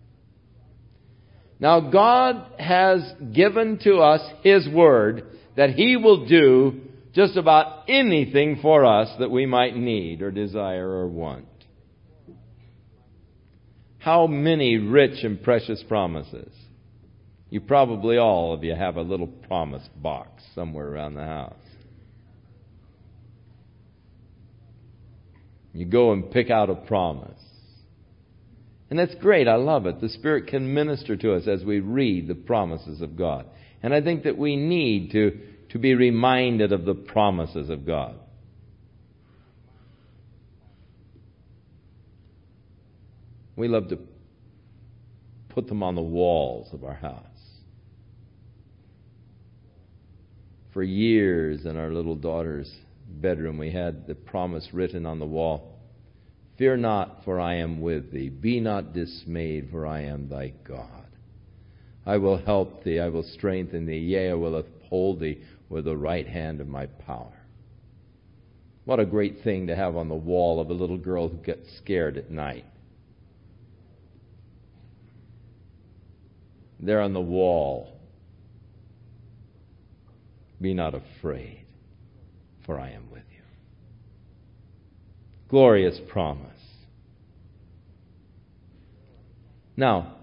Now God has given to us His word that He will do just about anything for us that we might need or desire or want. How many rich and precious promises. You probably all of you have a little promise box somewhere around the house. You go and pick out a promise. And that's great. I love it. The Spirit can minister to us as we read the promises of God. And I think that we need to, to be reminded of the promises of God. We love to put them on the walls of our house. For years in our little daughter's bedroom, we had the promise written on the wall. Fear not, for I am with thee. Be not dismayed, for I am thy God. I will help thee, I will strengthen thee. Yea, I will uphold thee with the right hand of my power. What a great thing to have on the wall of a little girl who gets scared at night. There on the wall, be not afraid, for I am with you. Glorious promise. Now,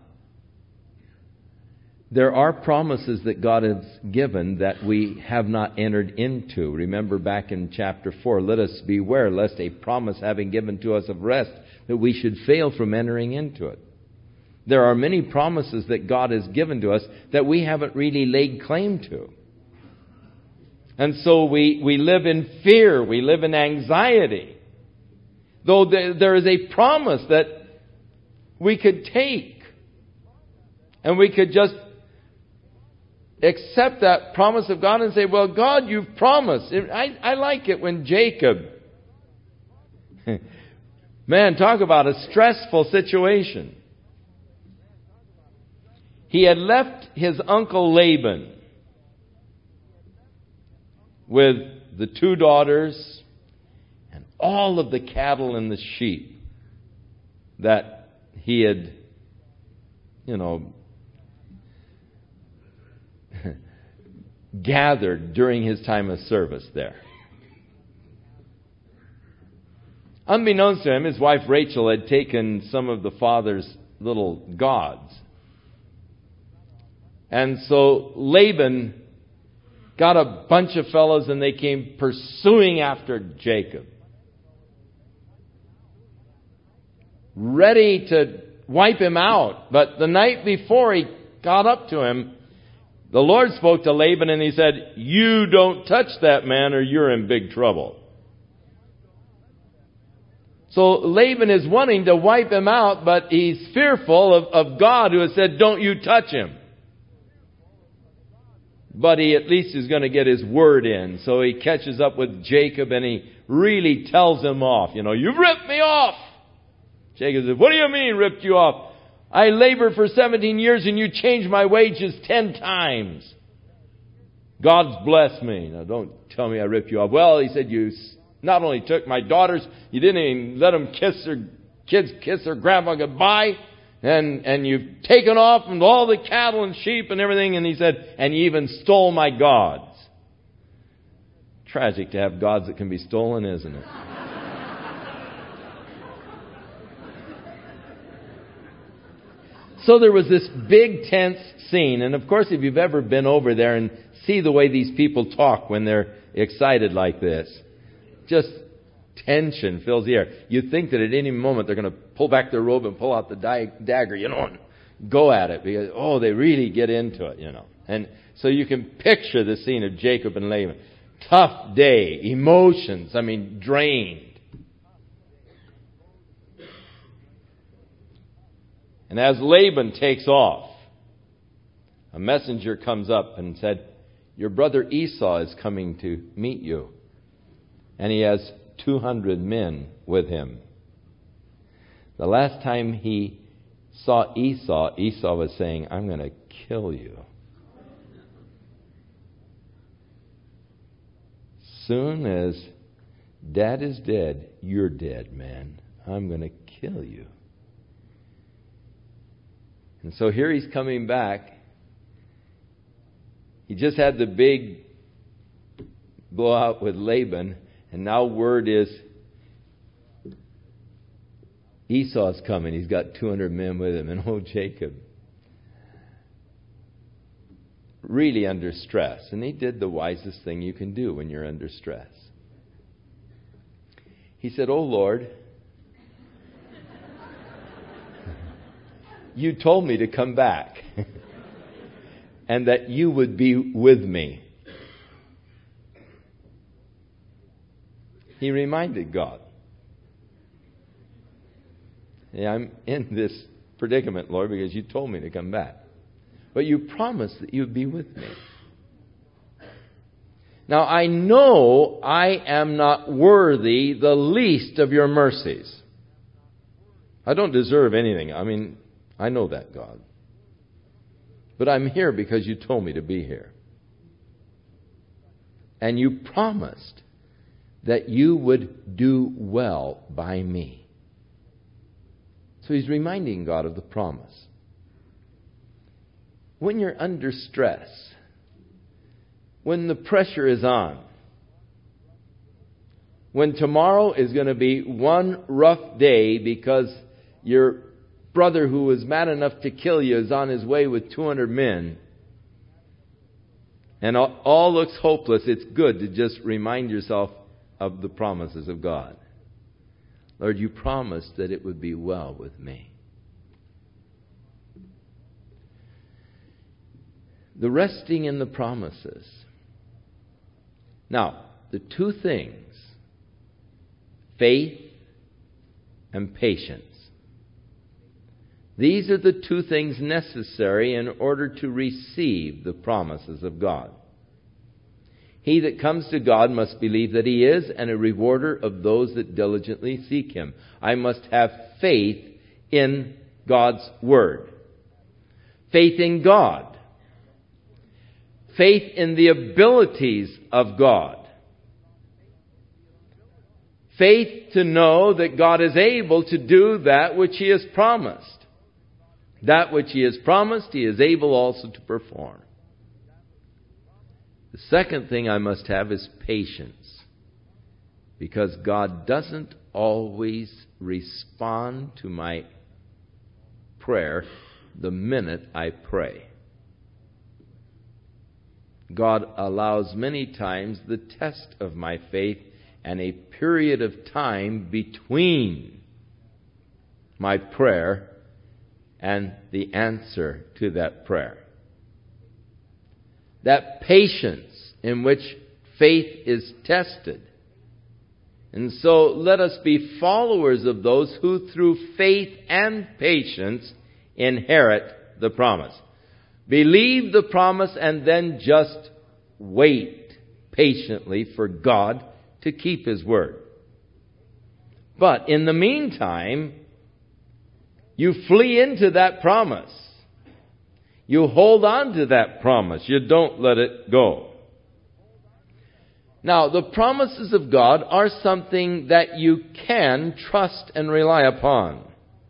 there are promises that God has given that we have not entered into. Remember back in chapter four, let us beware lest a promise having given to us of rest, that we should fail from entering into it. There are many promises that God has given to us that we haven't really laid claim to. And so we, we live in fear, we live in anxiety. Though there, there is a promise that we could take, and we could just accept that promise of God and say, well, God, you've promised. I, I like it when Jacob, man, talk about a stressful situation. He had left his uncle Laban with the two daughters and all of the cattle and the sheep that he had, you know, gathered during his time of service there. Unbeknownst to him, his wife Rachel had taken some of the father's little gods. And so Laban got a bunch of fellows and they came pursuing after Jacob, ready to wipe him out. But the night before he got up to him, the Lord spoke to Laban and he said, you don't touch that man or you're in big trouble. So Laban is wanting to wipe him out, but he's fearful of, of God, who has said, don't you touch him. But he at least is going to get his word in. So he catches up with Jacob and he really tells him off. You know, you've ripped me off. Jacob says, what do you mean ripped you off? I labored for seventeen years and you changed my wages ten times. God's blessed me. Now don't tell me I ripped you off. Well, he said, you not only took my daughters, you didn't even let them kiss their kids, kiss their grandma goodbye. And, and you've taken off and all the cattle and sheep and everything. And he said, and you even stole my gods. Tragic to have gods that can be stolen, isn't it? So there was this big tense scene. And of course, if you've ever been over there and see the way these people talk when they're excited like this, just tension fills the air. You think that at any moment they're going to pull back their robe and pull out the di- dagger, you know, and go at it. Because, oh, they really get into it, you know. And so you can picture the scene of Jacob and Laban. Tough day, emotions, I mean, drained. And as Laban takes off, a messenger comes up and said, your brother Esau is coming to meet you. And he has two hundred men with him. The last time he saw Esau, Esau was saying, I'm going to kill you. Soon as Dad is dead, you're dead, man. I'm going to kill you. And so here he's coming back. He just had the big blowout with Laban. And now word is Esau's coming. He's got two hundred men with him. And oh, Jacob, really under stress. And he did the wisest thing you can do when you're under stress. He said, oh, Lord, you told me to come back and that you would be with me. He reminded God, hey, I'm in this predicament, Lord, because you told me to come back. But you promised that you would be with me. Now I know I am not worthy the least of your mercies. I don't deserve anything. I mean, I know that, God. But I'm here because you told me to be here. And you promised that you would do well by me. So he's reminding God of the promise. When you're under stress, when the pressure is on, when tomorrow is going to be one rough day because your brother who was mad enough to kill you is on his way with two hundred men, and all, all looks hopeless, it's good to just remind yourself of the promises of God. Lord, you promised that it would be well with me. The resting in the promises. Now, the two things, faith and patience. These are the two things necessary in order to receive the promises of God. He that comes to God must believe that He is, and a rewarder of those that diligently seek Him. I must have faith in God's Word. Faith in God. Faith in the abilities of God. Faith to know that God is able to do that which He has promised. That which He has promised, He is able also to perform. The second thing I must have is patience. Because God doesn't always respond to my prayer the minute I pray. God allows many times the test of my faith and a period of time between my prayer and the answer to that prayer. That patience in which faith is tested. And so let us be followers of those who through faith and patience inherit the promise. Believe the promise and then just wait patiently for God to keep His word. But in the meantime, you flee into that promise. You hold on to that promise. You don't let it go. Now, the promises of God are something that you can trust and rely upon.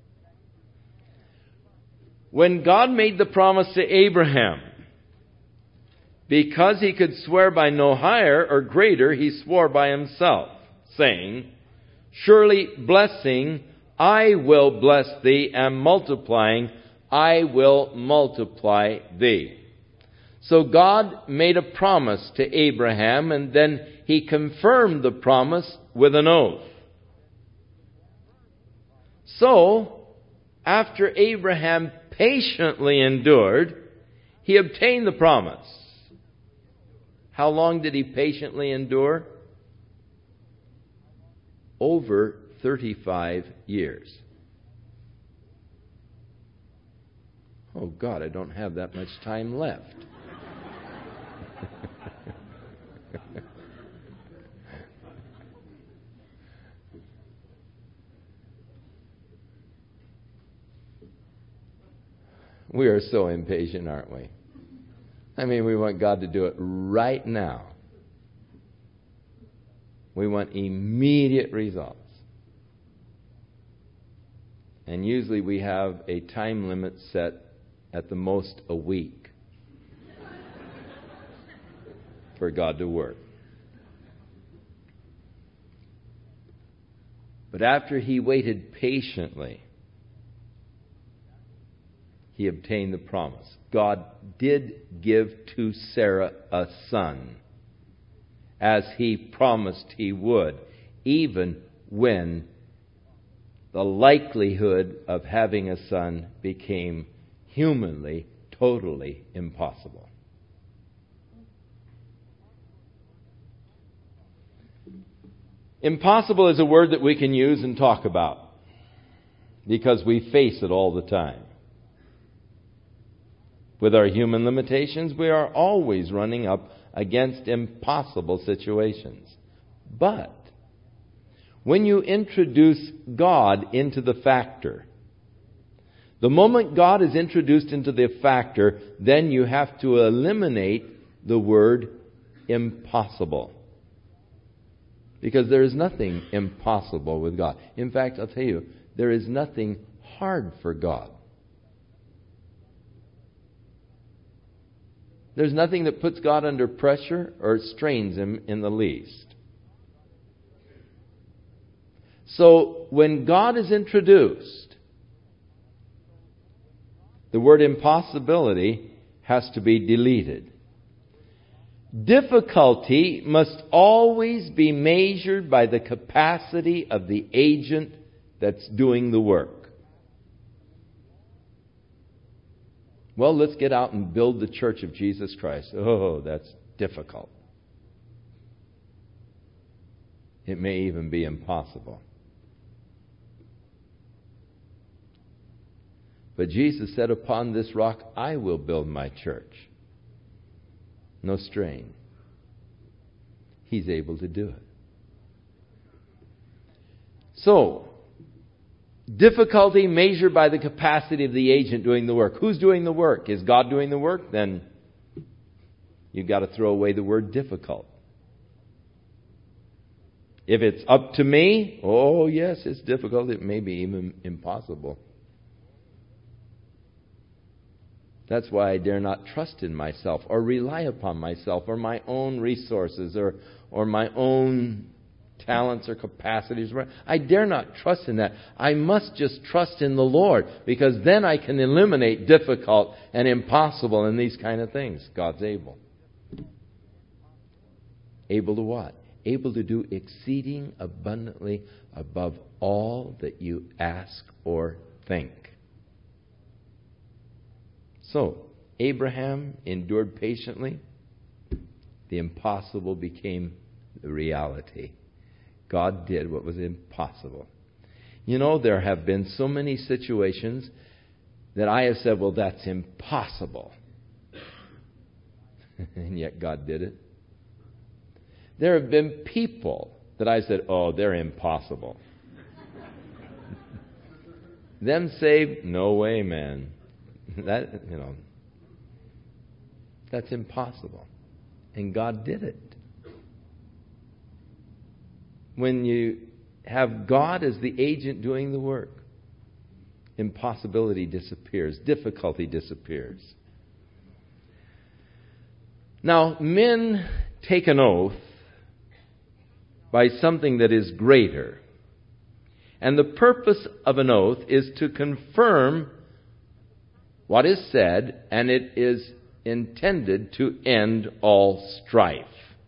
When God made the promise to Abraham, because he could swear by no higher or greater, he swore by himself, saying, "Surely blessing, I will bless thee, and multiplying, I will multiply thee." So God made a promise to Abraham, and then He confirmed the promise with an oath. So, after Abraham patiently endured, he obtained the promise. How long did he patiently endure? Over thirty-five years. Oh God, I don't have that much time left. We are so impatient, aren't we? I mean, we want God to do it right now. We want immediate results. And usually we have a time limit set at the most a week for God to work. But after he waited patiently, he obtained the promise. God did give to Sarah a son, as he promised he would, even when the likelihood of having a son became humanly, totally impossible. Impossible is a word that we can use and talk about because we face it all the time. With our human limitations, we are always running up against impossible situations. But when you introduce God into the factor, the moment God is introduced into the factor, then you have to eliminate the word impossible. Because there is nothing impossible with God. In fact, I'll tell you, there is nothing hard for God. There's nothing that puts God under pressure or strains Him in the least. So, when God is introduced, the word impossibility has to be deleted. Difficulty must always be measured by the capacity of the agent that's doing the work. Well, let's get out and build the Church of Jesus Christ. Oh, that's difficult. It may even be impossible. But Jesus said, upon this rock I will build my church. No strain. He's able to do it. So, difficulty measured by the capacity of the agent doing the work. Who's doing the work? Is God doing the work? Then you've got to throw away the word difficult. If it's up to me, oh yes, it's difficult. It may be even impossible. That's why I dare not trust in myself or rely upon myself or my own resources or, or my own talents or capacities. I dare not trust in that. I must just trust in the Lord, because then I can eliminate difficult and impossible and these kind of things. God's able. Able to what? Able to do exceeding abundantly above all that you ask or think. So, Abraham endured patiently. The impossible became the reality. God did what was impossible. You know, there have been so many situations that I have said, well, that's impossible. And yet God did it. There have been people that I said, oh, they're impossible. Them saved? No way, man. That, you know, that's impossible. And God did it. When you have God as the agent doing the work, impossibility disappears, difficulty disappears. Now, men take an oath by something that is greater. And the purpose of an oath is to confirm what is said, and it is intended to end all strife.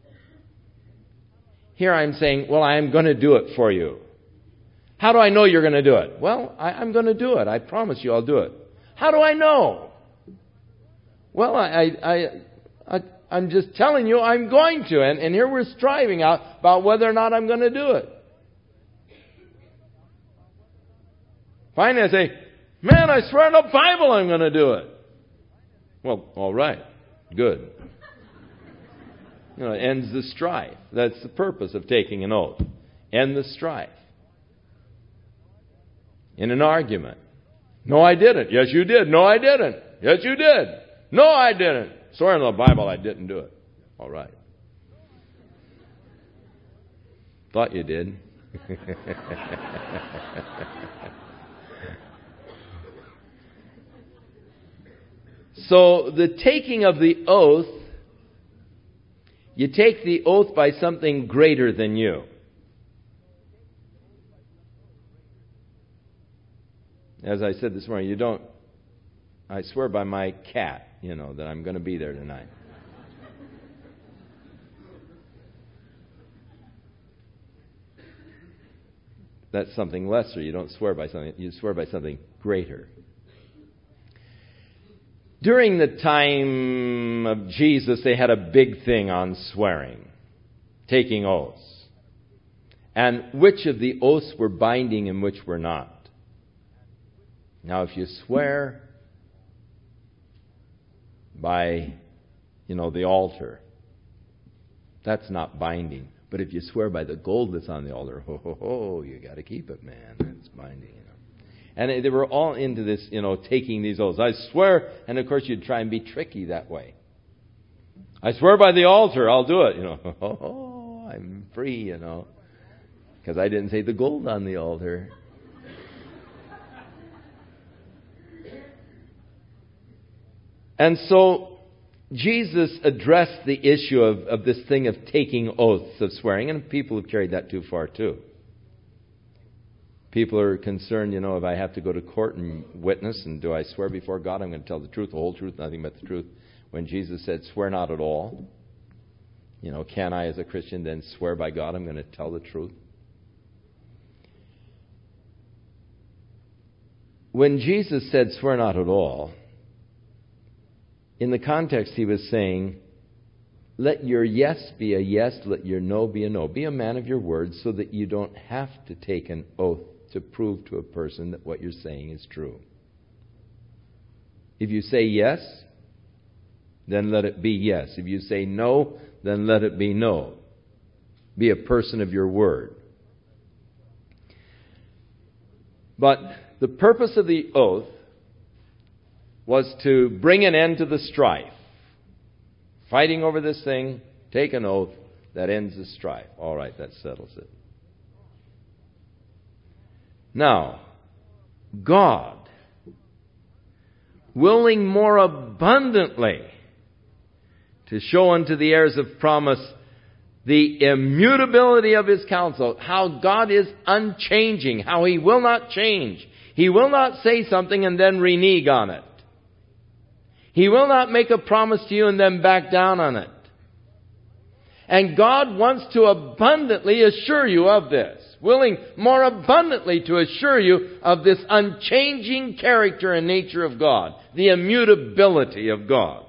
Here I'm saying, well, I'm going to do it for you. How do I know you're going to do it? Well, I, I'm going to do it. I promise you I'll do it. How do I know? Well, I, I, I, I'm just telling you I'm going to. And, and here we're striving out about whether or not I'm going to do it. Finally I say, man, I swear on the Bible I'm going to do it. Well, all right. Good. You know, it ends the strife. That's the purpose of taking an oath. End the strife. In an argument. No, I didn't. Yes, you did. No, I didn't. Yes, you did. No, I didn't. Swear on the Bible I didn't do it. All right. Thought you did. So the taking of the oath, you take the oath by something greater than you. As I said this morning, you don't, I swear by my cat, you know, that I'm going to be there tonight. That's something lesser. You don't swear by something, you swear by something greater. During the time of Jesus, they had a big thing on swearing, taking oaths. And which of the oaths were binding and which were not. Now, if you swear by, you know, the altar, That's not binding. But if you swear by the gold that's on the altar, ho, ho, ho, you got to keep it, man. That's binding, you know. And they were all into this, you know, taking these oaths. I swear, and of course you'd try and be tricky that way. I swear by the altar, I'll do it, you know. Ho, ho, ho, I'm free, you know. Because I didn't say the gold on the altar. And so Jesus addressed the issue of, of this thing of taking oaths of swearing, and people have carried that too far too. People are concerned, you know, if I have to go to court and witness, and do I swear before God I'm going to tell the truth, the whole truth, nothing but the truth, when Jesus said, swear not at all. You know, can I as a Christian then swear by God I'm going to tell the truth? When Jesus said, swear not at all, in the context he was saying, let your yes be a yes, let your no be a no. Be a man of your word so that you don't have to take an oath to prove to a person that what you're saying is true. If you say yes, then let it be yes. If you say no, then let it be no. Be a person of your word. But the purpose of the oath was to bring an end to the strife. Fighting over this thing, take an oath that ends the strife. All right, that settles it. Now, God, willing more abundantly to show unto the heirs of promise the immutability of His counsel, how God is unchanging, how He will not change. He will not say something and then renege on it. He will not make a promise to you and then back down on it. And God wants to abundantly assure you of this. Willing more abundantly to assure you of this unchanging character and nature of God. The immutability of God.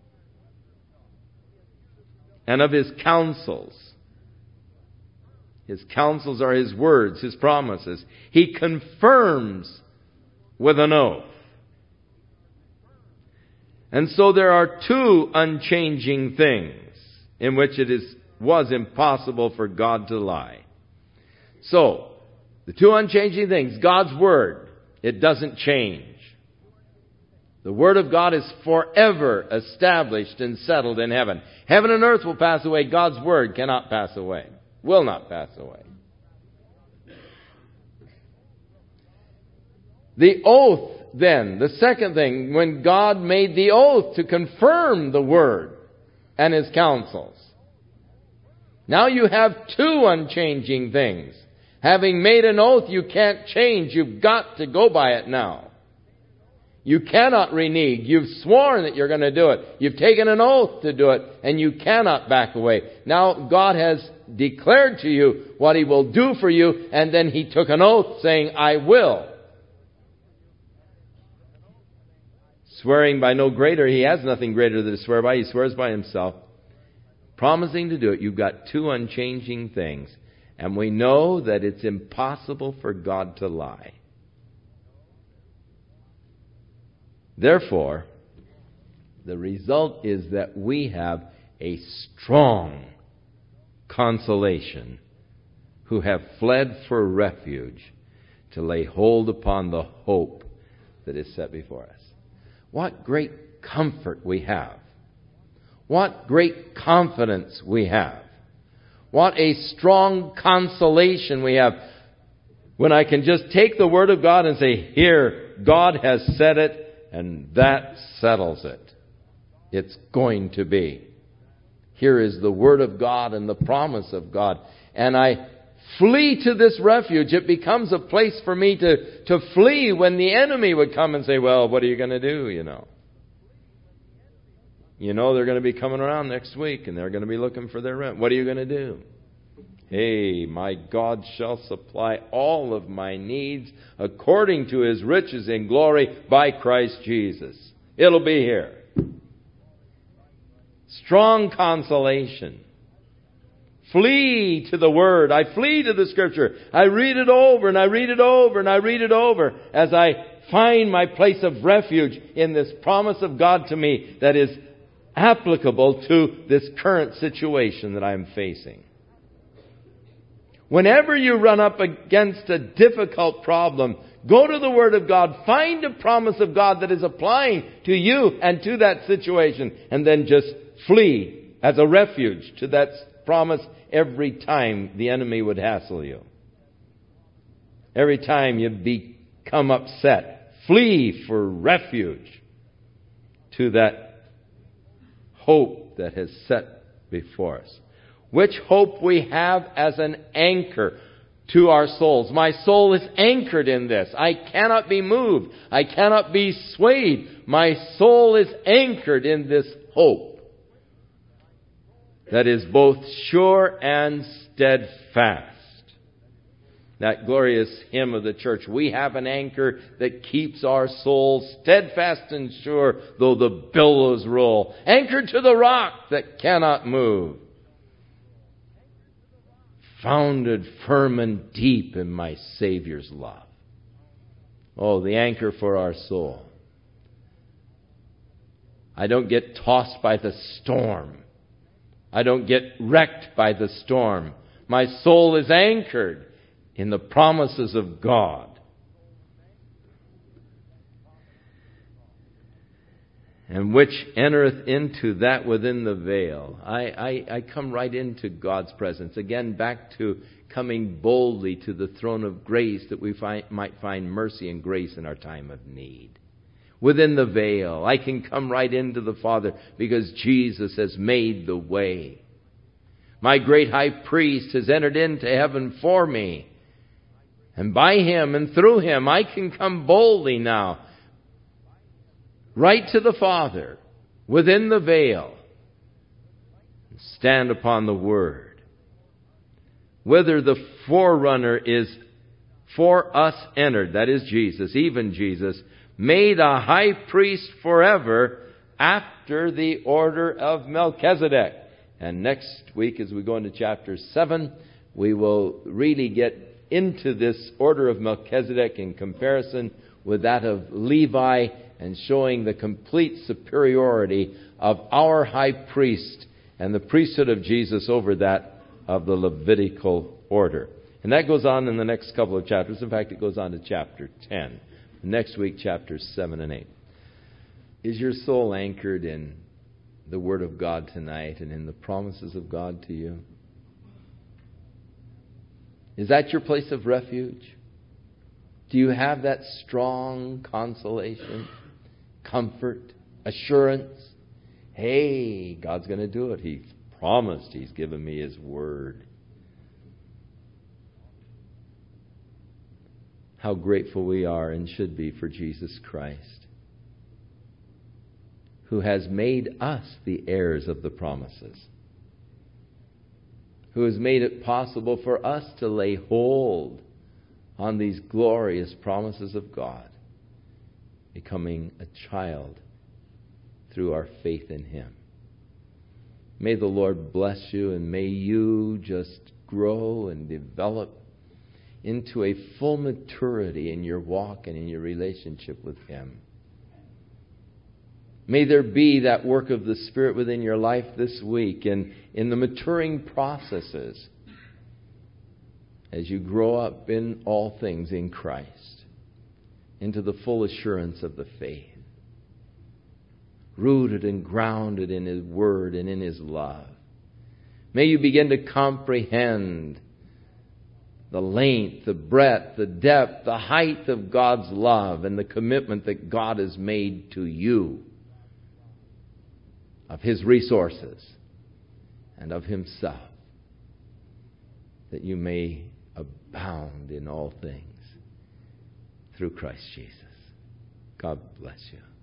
And of His counsels. His counsels are His words, His promises. He confirms with an oath. And so there are two unchanging things in which it is was impossible for God to lie. So, the two unchanging things, God's Word, it doesn't change. The Word of God is forever established and settled in heaven. Heaven and earth will pass away. God's Word cannot pass away. Will not pass away. The oath, then, the second thing, when God made the oath to confirm the Word and His counsels. Now you have two unchanging things. Having made an oath you can't change. You've got to go by it now. You cannot renege. You've sworn that you're going to do it. You've taken an oath to do it, and you cannot back away. Now God has declared to you what He will do for you, and then He took an oath saying, I will. Swearing by no greater, He has nothing greater to swear by. He swears by Himself. Promising to do it, you've got two unchanging things. And we know that it's impossible for God to lie. Therefore, the result is that we have a strong consolation who have fled for refuge to lay hold upon the hope that is set before us. What great comfort we have. What great confidence we have. What a strong consolation we have when I can just take the Word of God and say, here, God has said it, and that settles it. It's going to be. Here is the Word of God and the promise of God. And I flee to this refuge. It becomes a place for me to, to flee when the enemy would come and say, well, what are you going to do, you know? You know they're going to be coming around next week and they're going to be looking for their rent. What are you going to do? Hey, my God shall supply all of my needs according to His riches in glory by Christ Jesus. It'll be here. Strong consolation. Flee to the Word. I flee to the Scripture. I read it over and I read it over and I read it over as I find my place of refuge in this promise of God to me that is applicable to this current situation that I'm facing. Whenever you run up against a difficult problem, go to the Word of God, find a promise of God that is applying to you and to that situation, and then just flee as a refuge to that promise every time the enemy would hassle you. Every time you become upset, flee for refuge to that hope that has set before us. Which hope we have as an anchor to our souls. My soul is anchored in this. I cannot be moved. I cannot be swayed. My soul is anchored in this hope that is both sure and steadfast. That glorious hymn of the church, we have an anchor that keeps our souls steadfast and sure, though the billows roll. Anchored to the rock that cannot move. Founded firm and deep in my Savior's love. Oh, the anchor for our soul. I don't get tossed by the storm. I don't get wrecked by the storm. My soul is anchored in the promises of God. And which entereth into that within the veil. I, I, I come right into God's presence. Again, back to coming boldly to the throne of grace that we find, might find mercy and grace in our time of need. Within the veil, I can come right into the Father because Jesus has made the way. My great high priest has entered into heaven for me. And by Him and through Him, I can come boldly now right to the Father, within the veil, and stand upon the Word. Whether the forerunner is for us entered, that is Jesus, even Jesus, made a high priest forever after the order of Melchizedek. And next week, as we go into chapter seven, we will really get into this order of Melchizedek in comparison with that of Levi, and showing the complete superiority of our high priest and the priesthood of Jesus over that of the Levitical order. And that goes on in the next couple of chapters. In fact, it goes on to chapter ten. Next week, chapters seven and eight. Is your soul anchored in the Word of God tonight and in the promises of God to you? Is that your place of refuge? Do you have that strong consolation, comfort, assurance? Hey, God's going to do it. He's promised. He's given me His Word. How grateful we are and should be for Jesus Christ, who has made us the heirs of the promises, who has made it possible for us to lay hold on these glorious promises of God, becoming a child through our faith in Him. May the Lord bless you, and may you just grow and develop into a full maturity in your walk and in your relationship with Him. May there be that work of the Spirit within your life this week and in the maturing processes as you grow up in all things in Christ, into the full assurance of the faith, rooted and grounded in His Word and in His love. May you begin to comprehend the length, the breadth, the depth, the height of God's love and the commitment that God has made to you, of His resources and of Himself, that you may abound in all things through Christ Jesus. God bless you.